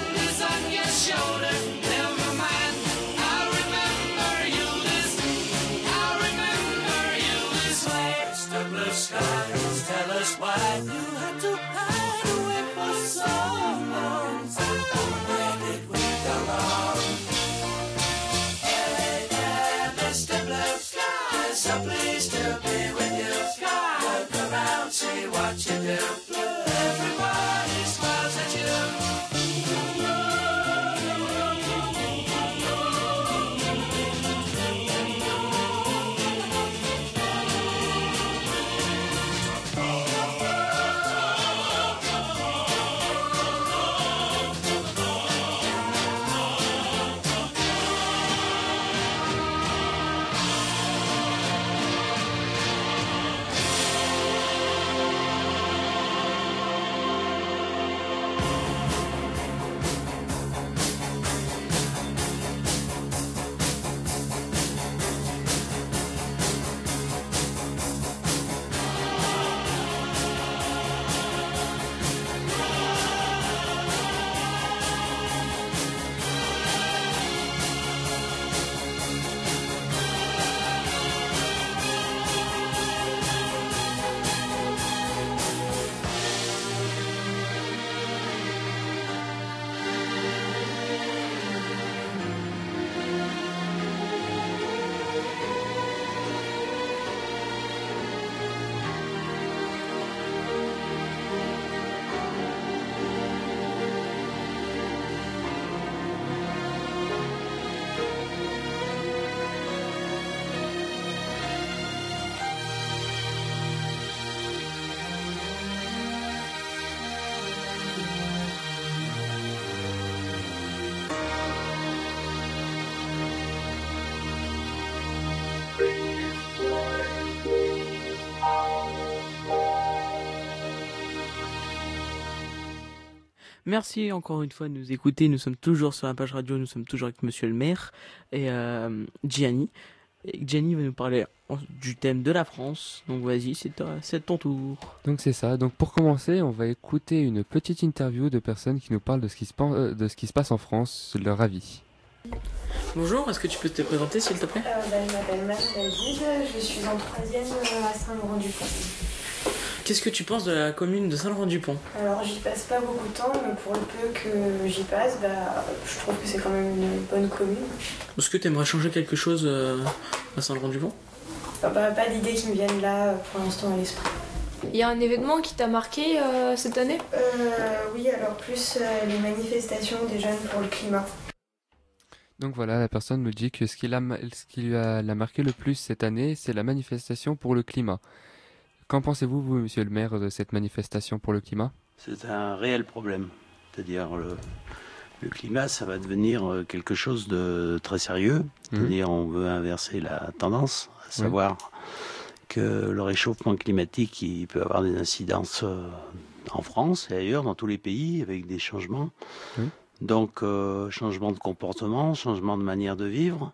Merci encore une fois de nous écouter. Nous sommes toujours sur la page radio, nous sommes toujours avec Monsieur le maire et euh, Gianni. Et Gianni va nous parler en- du thème de la France. Donc vas-y, c'est ta- c'est ton tour. Donc c'est ça. Donc pour commencer, on va écouter une petite interview de personnes qui nous parlent de ce qui se, pen- euh, de ce qui se passe en France, de leur avis. Bonjour, est-ce que tu peux te présenter s'il te plaît? Euh, bah, je m'appelle Marie David, je suis en troisième euh, à Saint-Laurent-du-Pont. Qu'est-ce que tu penses de la commune de Saint-Laurent-du-Pont? Alors j'y passe pas beaucoup de temps, mais pour le peu que j'y passe, bah, je trouve que c'est quand même une bonne commune. Est-ce que tu aimerais changer quelque chose euh, à Saint-Laurent-du-Pont? Enfin, bah, pas d'idées qui me viennent là euh, pour l'instant à l'esprit. Il y a un événement qui t'a marqué euh, cette année? Euh, oui, alors plus euh, les manifestations des jeunes pour le climat. Donc voilà, la personne nous dit que ce qui l'a ma- ce qui lui a l'a marqué le plus cette année, c'est la manifestation pour le climat. Qu'en pensez-vous, vous, monsieur le maire, de cette manifestation pour le climat? C'est un réel problème. C'est-à-dire le, le climat, ça va devenir euh, quelque chose de très sérieux. C'est-à-dire on veut inverser la tendance, à savoir que le réchauffement climatique, il peut avoir des incidences euh, en France et ailleurs, dans tous les pays, avec des changements. Oui. Donc, euh, changement de comportement, changement de manière de vivre.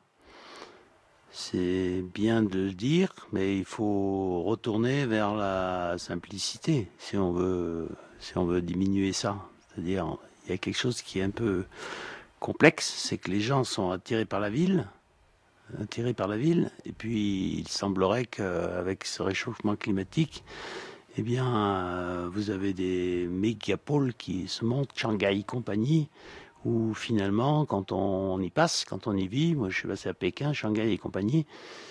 C'est bien de le dire, mais il faut retourner vers la simplicité si on veut, si on veut diminuer ça. C'est-à-dire, il y a quelque chose qui est un peu complexe, c'est que les gens sont attirés par la ville, attirés par la ville, et puis il semblerait qu'avec ce réchauffement climatique, eh bien, euh, vous avez des mégapoles qui se montent, Shanghai compagnie, où finalement, quand on y passe, quand on y vit, moi je suis passé à Pékin, Shanghai et compagnie,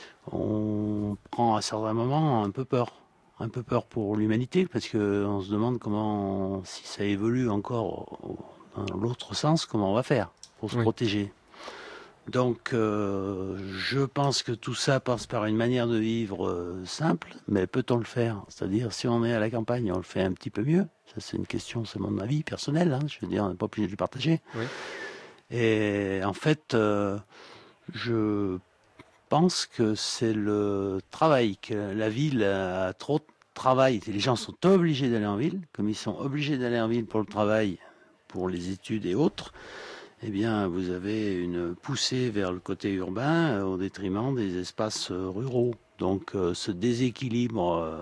on prend à certains moments un peu peur. Un peu peur pour l'humanité, parce qu'on se demande comment, si ça évolue encore dans l'autre sens, comment on va faire pour se Oui. protéger. Donc, euh, je pense que tout ça passe par une manière de vivre euh, simple, mais peut-on le faire? C'est-à-dire, si on est à la campagne, on le fait un petit peu mieux. Ça, c'est une question, c'est mon avis personnel. Hein, je veux dire, on n'est pas obligé de le partager. Oui. Et en fait, euh, je pense que c'est le travail, que la ville a trop de travail. Les gens sont obligés d'aller en ville. Comme ils sont obligés d'aller en ville pour le travail, pour les études et autres, eh bien, vous avez une poussée vers le côté urbain euh, au détriment des espaces euh, ruraux. Donc, euh, ce déséquilibre euh,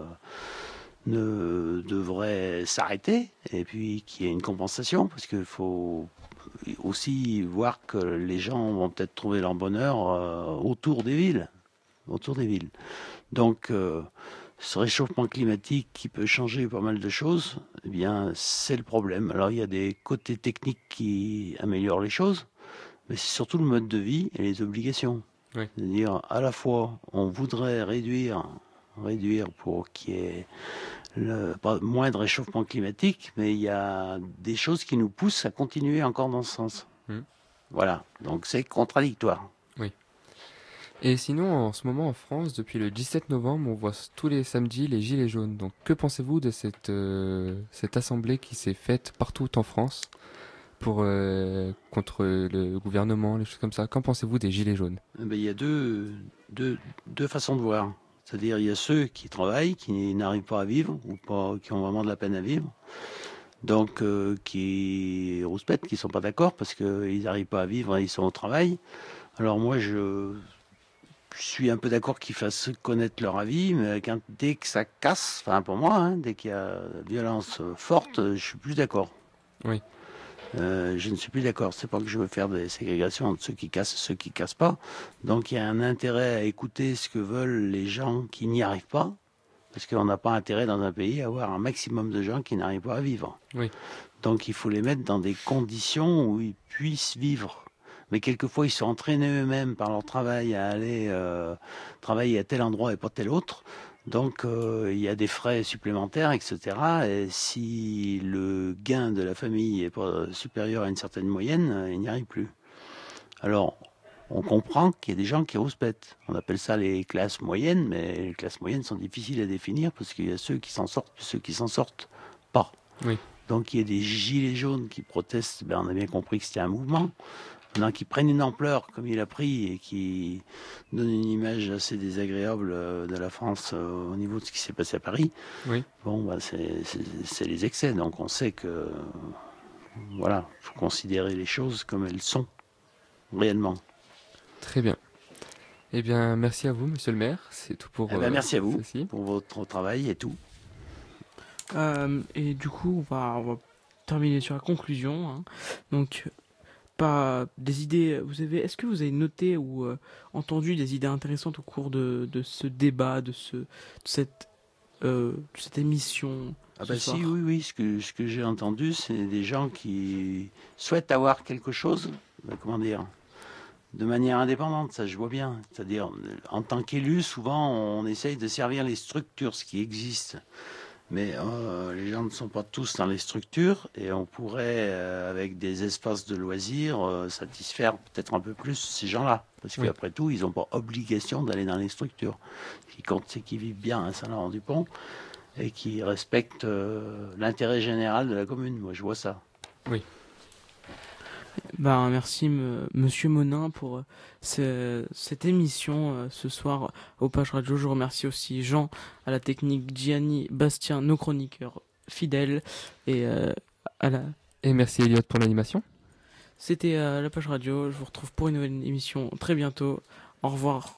ne devrait s'arrêter et puis qu'il y ait une compensation, parce qu'il faut aussi voir que les gens vont peut-être trouver leur bonheur euh, autour des villes, autour des villes. Donc, euh, ce réchauffement climatique qui peut changer pas mal de choses, eh bien, c'est le problème. Alors, il y a des côtés techniques qui améliorent les choses, mais c'est surtout le mode de vie et les obligations. Oui. C'est-à-dire, à la fois, on voudrait réduire, réduire pour qu'il y ait le, pas, moins de réchauffement climatique, mais il y a des choses qui nous poussent à continuer encore dans ce sens. Mm. Voilà. Donc, c'est contradictoire. Oui. Et sinon, en ce moment en France, depuis le dix-sept novembre, on voit tous les samedis les Gilets jaunes. Donc, que pensez-vous de cette, euh, cette assemblée qui s'est faite partout en France pour, euh, contre le gouvernement, les choses comme ça? Qu'en pensez-vous des Gilets jaunes? Eh ben, il y a deux, deux, deux façons de voir. C'est-à-dire, il y a ceux qui travaillent, qui n'arrivent pas à vivre, ou pas, qui ont vraiment de la peine à vivre. Donc, euh, qui rouspètent, qui sont pas d'accord parce qu'ils n'arrivent pas à vivre et ils sont au travail. Alors moi, je... Je suis un peu d'accord qu'ils fassent connaître leur avis, mais quand, dès que ça casse, enfin pour moi, hein, dès qu'il y a violence forte, je suis plus d'accord. Oui. Euh, je ne suis plus d'accord. C'est pas que je veux faire des ségrégations entre ceux qui cassent et ceux qui cassent pas. Donc il y a un intérêt à écouter ce que veulent les gens qui n'y arrivent pas, parce qu'on n'a pas intérêt dans un pays à avoir un maximum de gens qui n'arrivent pas à vivre. Oui. Donc il faut les mettre dans des conditions où ils puissent vivre. Mais quelquefois, ils sont entraînés eux-mêmes par leur travail à aller euh, travailler à tel endroit et pas tel autre. Donc, euh, il y a des frais supplémentaires, et cetera. Et si le gain de la famille est pas supérieur à une certaine moyenne, euh, il n'y arrive plus. Alors, on comprend qu'il y a des gens qui rouspètent. On appelle ça les classes moyennes, mais les classes moyennes sont difficiles à définir parce qu'il y a ceux qui s'en sortent et ceux qui s'en sortent pas. Oui. Donc, il y a des gilets jaunes qui protestent. Ben, on a bien compris que c'était un mouvement. Maintenant, qui prennent une ampleur comme il a pris et qui donnent une image assez désagréable de la France au niveau de ce qui s'est passé à Paris. Oui. Bon, bah, c'est, c'est, c'est les excès. Donc, on sait que voilà, il faut considérer les choses comme elles sont, réellement. Très bien. Eh bien, merci à vous, monsieur le maire. C'est tout pour. Eh ben, euh, merci à vous ceci. pour votre travail et tout. Euh, et du coup, on va, on va terminer sur la conclusion. Hein. Donc, pas des idées. Vous avez, est-ce que vous avez noté ou euh, entendu des idées intéressantes au cours de, de ce débat, de ce, de cette, euh, de cette émission? Ah ce bah soir si, oui, oui. Ce que ce que j'ai entendu, c'est des gens qui souhaitent avoir quelque chose. euh, Comment dire? De manière indépendante, ça je vois bien. C'est-à-dire, en tant qu'élu, souvent, on essaye de servir les structures, ce qui existe. Mais euh, les gens ne sont pas tous dans les structures et on pourrait, euh, avec des espaces de loisirs, euh, satisfaire peut-être un peu plus ces gens-là. Parce Oui. qu'après tout, ils n'ont pas obligation d'aller dans les structures. Ce qui compte, c'est qu'ils vivent bien à Saint-Laurent-du-Pont et qu'ils respectent euh, l'intérêt général de la commune. Moi, je vois ça. Oui. Ben, merci m- Monsieur Monin pour euh, ce- cette émission euh, ce soir au Page Radio. Je remercie aussi Jean à la technique, Gianni, Bastien, nos chroniqueurs fidèles et euh, à la. Et merci Elliot pour l'animation. C'était euh, la Page Radio. Je vous retrouve pour une nouvelle émission très bientôt. Au revoir.